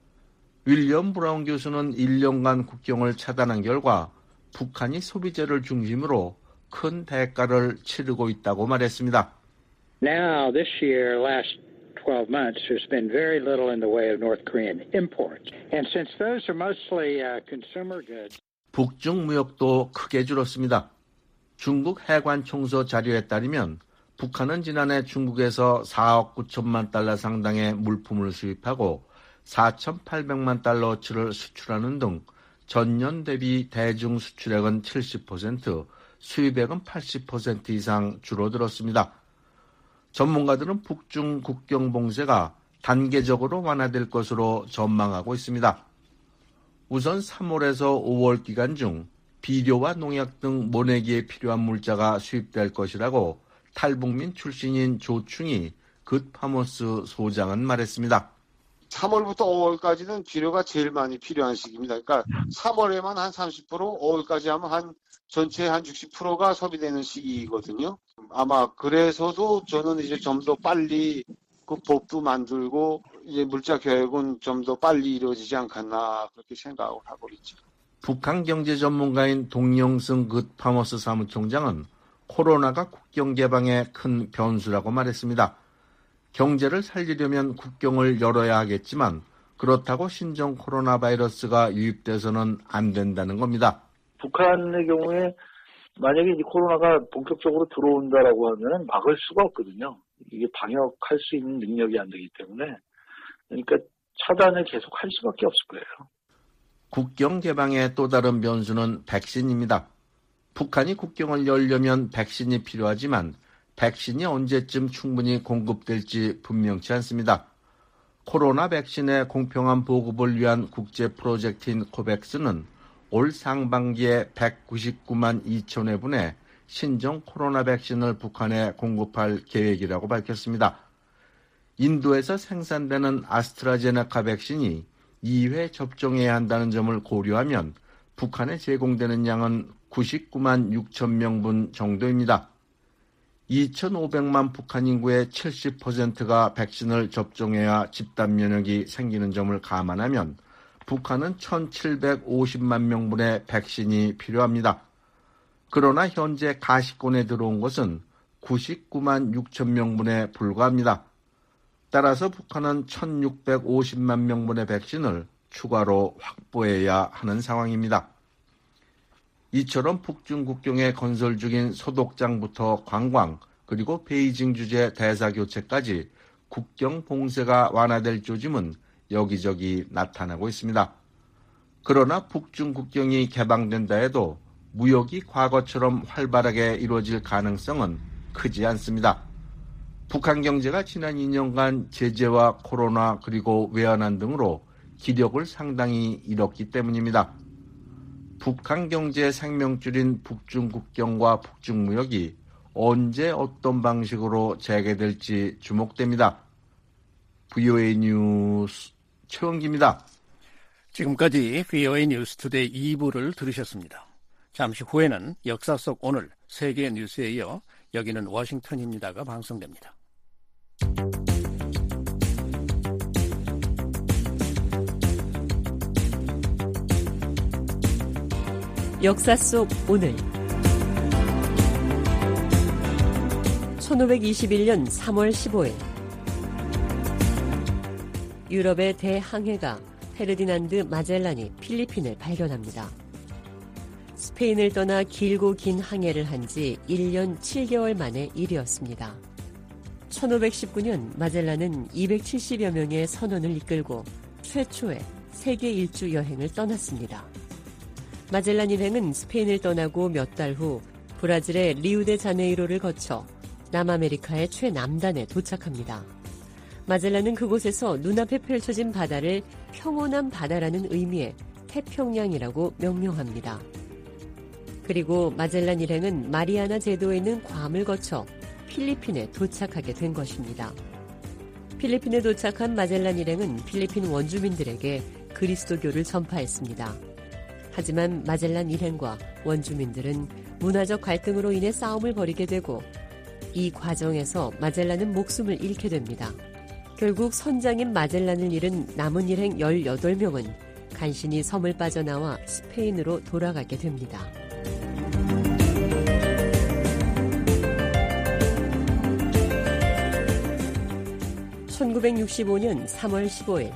윌리엄 브라운 교수는 일 년간 국경을 차단한 결과 북한이 소비재를 중심으로 큰 대가를 치르고 있다고 말했습니다. Now, this year, last twelve months, there's been very little in the way of North Korean imports. And since those are mostly uh, consumer goods. 북중 무역도 크게 줄었습니다. 중국 해관총소 자료에 따르면 북한은 지난해 중국에서 사억 구천만 달러 상당의 물품을 수입하고 사천팔백만 달러어치를 수출하는 등 전년 대비 대중 수출액은 칠십 퍼센트, 수입액은 팔십 퍼센트 이상 줄어들었습니다. 전문가들은 북중 국경 봉쇄가 단계적으로 완화될 것으로 전망하고 있습니다. 우선 삼월에서 오월 기간 중 비료와 농약 등 모내기에 필요한 물자가 수입될 것이라고 탈북민 출신인 조충희 굿파머스 소장은 말했습니다. 삼월부터 오월까지는 비료가 제일 많이 필요한 시기입니다. 그러니까 삼월에만 한 삼십 퍼센트, 오월까지 하면 한 전체 한 육십 퍼센트가 소비되는 시기거든요. 아마 그래서도 저는 이제 좀 더 빨리 그 법도 만들고 이제 물자 교육은 좀 더 빨리 이루어지지 않겠나 그렇게 생각을 하고 있죠. 북한 경제 전문가인 동영승 굿파머스 사무총장은 코로나가 국경 개방에 큰 변수라고 말했습니다. 경제를 살리려면 국경을 열어야 하겠지만 그렇다고 신종 코로나 바이러스가 유입돼서는 안 된다는 겁니다. 북한의 경우에 만약에 이 코로나가 본격적으로 들어온다라고 하면 막을 수가 없거든요. 이게 방역할 수 있는 능력이 안 되기 때문에 그러니까 차단을 계속 할 수밖에 없을 거예요. 국경 개방의 또 다른 변수는 백신입니다. 북한이 국경을 열려면 백신이 필요하지만 백신이 언제쯤 충분히 공급될지 분명치 않습니다. 코로나 백신의 공평한 보급을 위한 국제 프로젝트인 코백스는 올 상반기에 백구십구만 이천 회분의 신종 코로나 백신을 북한에 공급할 계획이라고 밝혔습니다. 인도에서 생산되는 아스트라제네카 백신이 이 회 접종해야 한다는 점을 고려하면 북한에 제공되는 양은 구십구만 육천 명분 정도입니다. 이천오백만 북한 인구의 칠십 퍼센트가 백신을 접종해야 집단 면역이 생기는 점을 감안하면 북한은 천칠백오십만 명분의 백신이 필요합니다. 그러나 현재 가시권에 들어온 것은 구십구만 육천 명분에 불과합니다. 따라서 북한은 천육백오십만 명분의 백신을 추가로 확보해야 하는 상황입니다. 이처럼 북중 국경에 건설 중인 소독장부터 관광, 그리고 베이징 주재 대사 교체까지 국경 봉쇄가 완화될 조짐은 여기저기 나타나고 있습니다. 그러나 북중 국경이 개방된다 해도 무역이 과거처럼 활발하게 이루어질 가능성은 크지 않습니다. 북한 경제가 지난 이 년간 제재와 코로나 그리고 외환안 등으로 기력을 상당히 잃었기 때문입니다. 북한 경제의 생명줄인 북중 국경과 북중 무역이 언제 어떤 방식으로 재개될지 주목됩니다. 브이오에이 뉴스 최원기입니다. 지금까지 브이오에이 뉴스 투데이 이 부를 들으셨습니다. 잠시 후에는 역사 속 오늘 세계 뉴스에 이어 여기는 워싱턴입니다가 방송됩니다. 역사 속 오늘 천오백이십일 년 삼월 십오일 유럽의 대항해가 페르디난드 마젤란이 필리핀을 발견합니다. 스페인을 떠나 길고 긴 항해를 한 지 일 년 칠 개월 만의 일이었습니다. 천오백십구 년 마젤란은 이백칠십여 명의 선원을 이끌고 최초의 세계 일주 여행을 떠났습니다. 마젤란 일행은 스페인을 떠나고 몇 달 후 브라질의 리우데자네이로를 거쳐 남아메리카의 최남단에 도착합니다. 마젤란은 그곳에서 눈앞에 펼쳐진 바다를 평온한 바다라는 의미의 태평양이라고 명명합니다. 그리고 마젤란 일행은 마리아나 제도에 있는 괌을 거쳐 필리핀에 도착하게 된 것입니다. 필리핀에 도착한 마젤란 일행은 필리핀 원주민들에게 그리스도교를 전파했습니다. 하지만 마젤란 일행과 원주민들은 문화적 갈등으로 인해 싸움을 벌이게 되고 이 과정에서 마젤란은 목숨을 잃게 됩니다. 결국 선장인 마젤란을 잃은 남은 일행 열여덟 명은 간신히 섬을 빠져나와 스페인으로 돌아가게 됩니다. 천구백육십오 년 삼월 십오일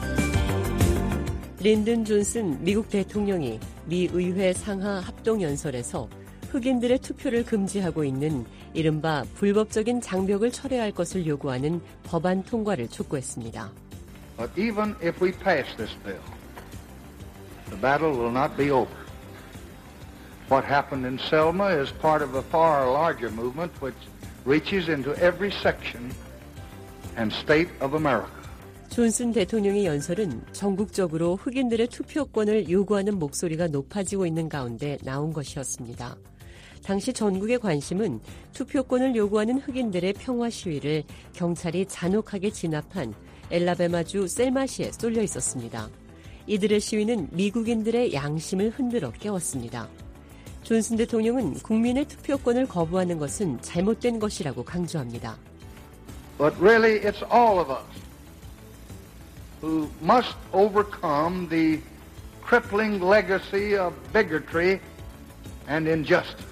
린든 존슨 미국 대통령이 미 의회 상하 합동연설에서 흑인들의 투표를 금지하고 있는 이른바 불법적인 장벽을 철회할 것을 요구하는 법안 통과를 촉구했습니다. But even if we pass this bill, the battle will not be over. What happened in Selma is part of a far larger movement which reaches into every section and state of America. 존슨 대통령의 연설은 전국적으로 흑인들의 투표권을 요구하는 목소리가 높아지고 있는 가운데 나온 것이었습니다. 당시 전국의 관심은 투표권을 요구하는 흑인들의 평화 시위를 경찰이 잔혹하게 진압한 엘라베마주 셀마시에 쏠려 있었습니다. 이들의 시위는 미국인들의 양심을 흔들어 깨웠습니다. 존슨 대통령은 국민의 투표권을 거부하는 것은 잘못된 것이라고 강조합니다. But really it's all of us who must overcome the crippling legacy of bigotry and injustice.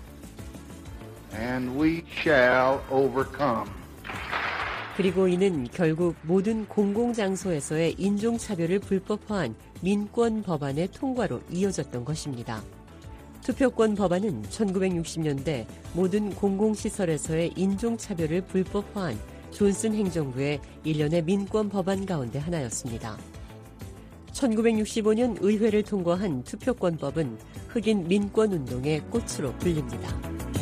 And we shall overcome. 그리고 이는 결국 모든 공공장소에서의 인종차별을 불법화한 민권 법안의 통과로 이어졌던 것입니다. 투표권 법안은 천구백육십 년대 모든 공공시설에서의 인종차별을 불법화한 존슨 행정부의 일련의 민권 법안 가운데 하나였습니다. 천구백육십오 년 의회를 통과한 투표권법은 흑인 민권운동의 꽃으로 불립니다.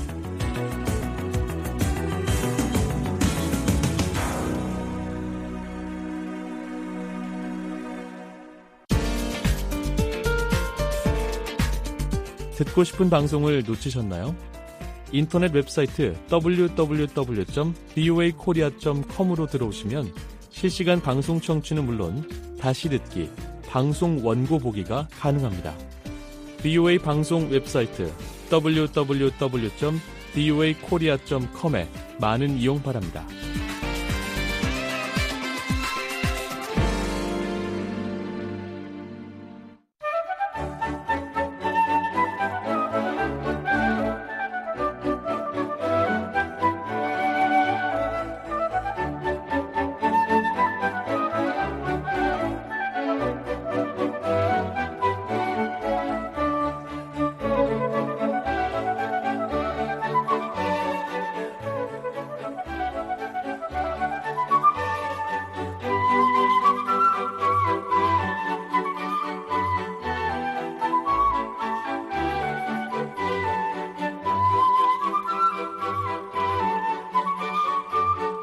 듣고 싶은 방송을 놓치셨나요? 인터넷 웹사이트 더블유 더블유 더블유 점 브이오에이 코리아 점 컴으로 들어오시면 실시간 방송 청취는 물론 다시 듣기, 방송 원고 보기가 가능합니다. 브이오에이 방송 웹사이트 더블유 더블유 더블유 점 브이오에이 코리아 점 컴에 많은 이용 바랍니다.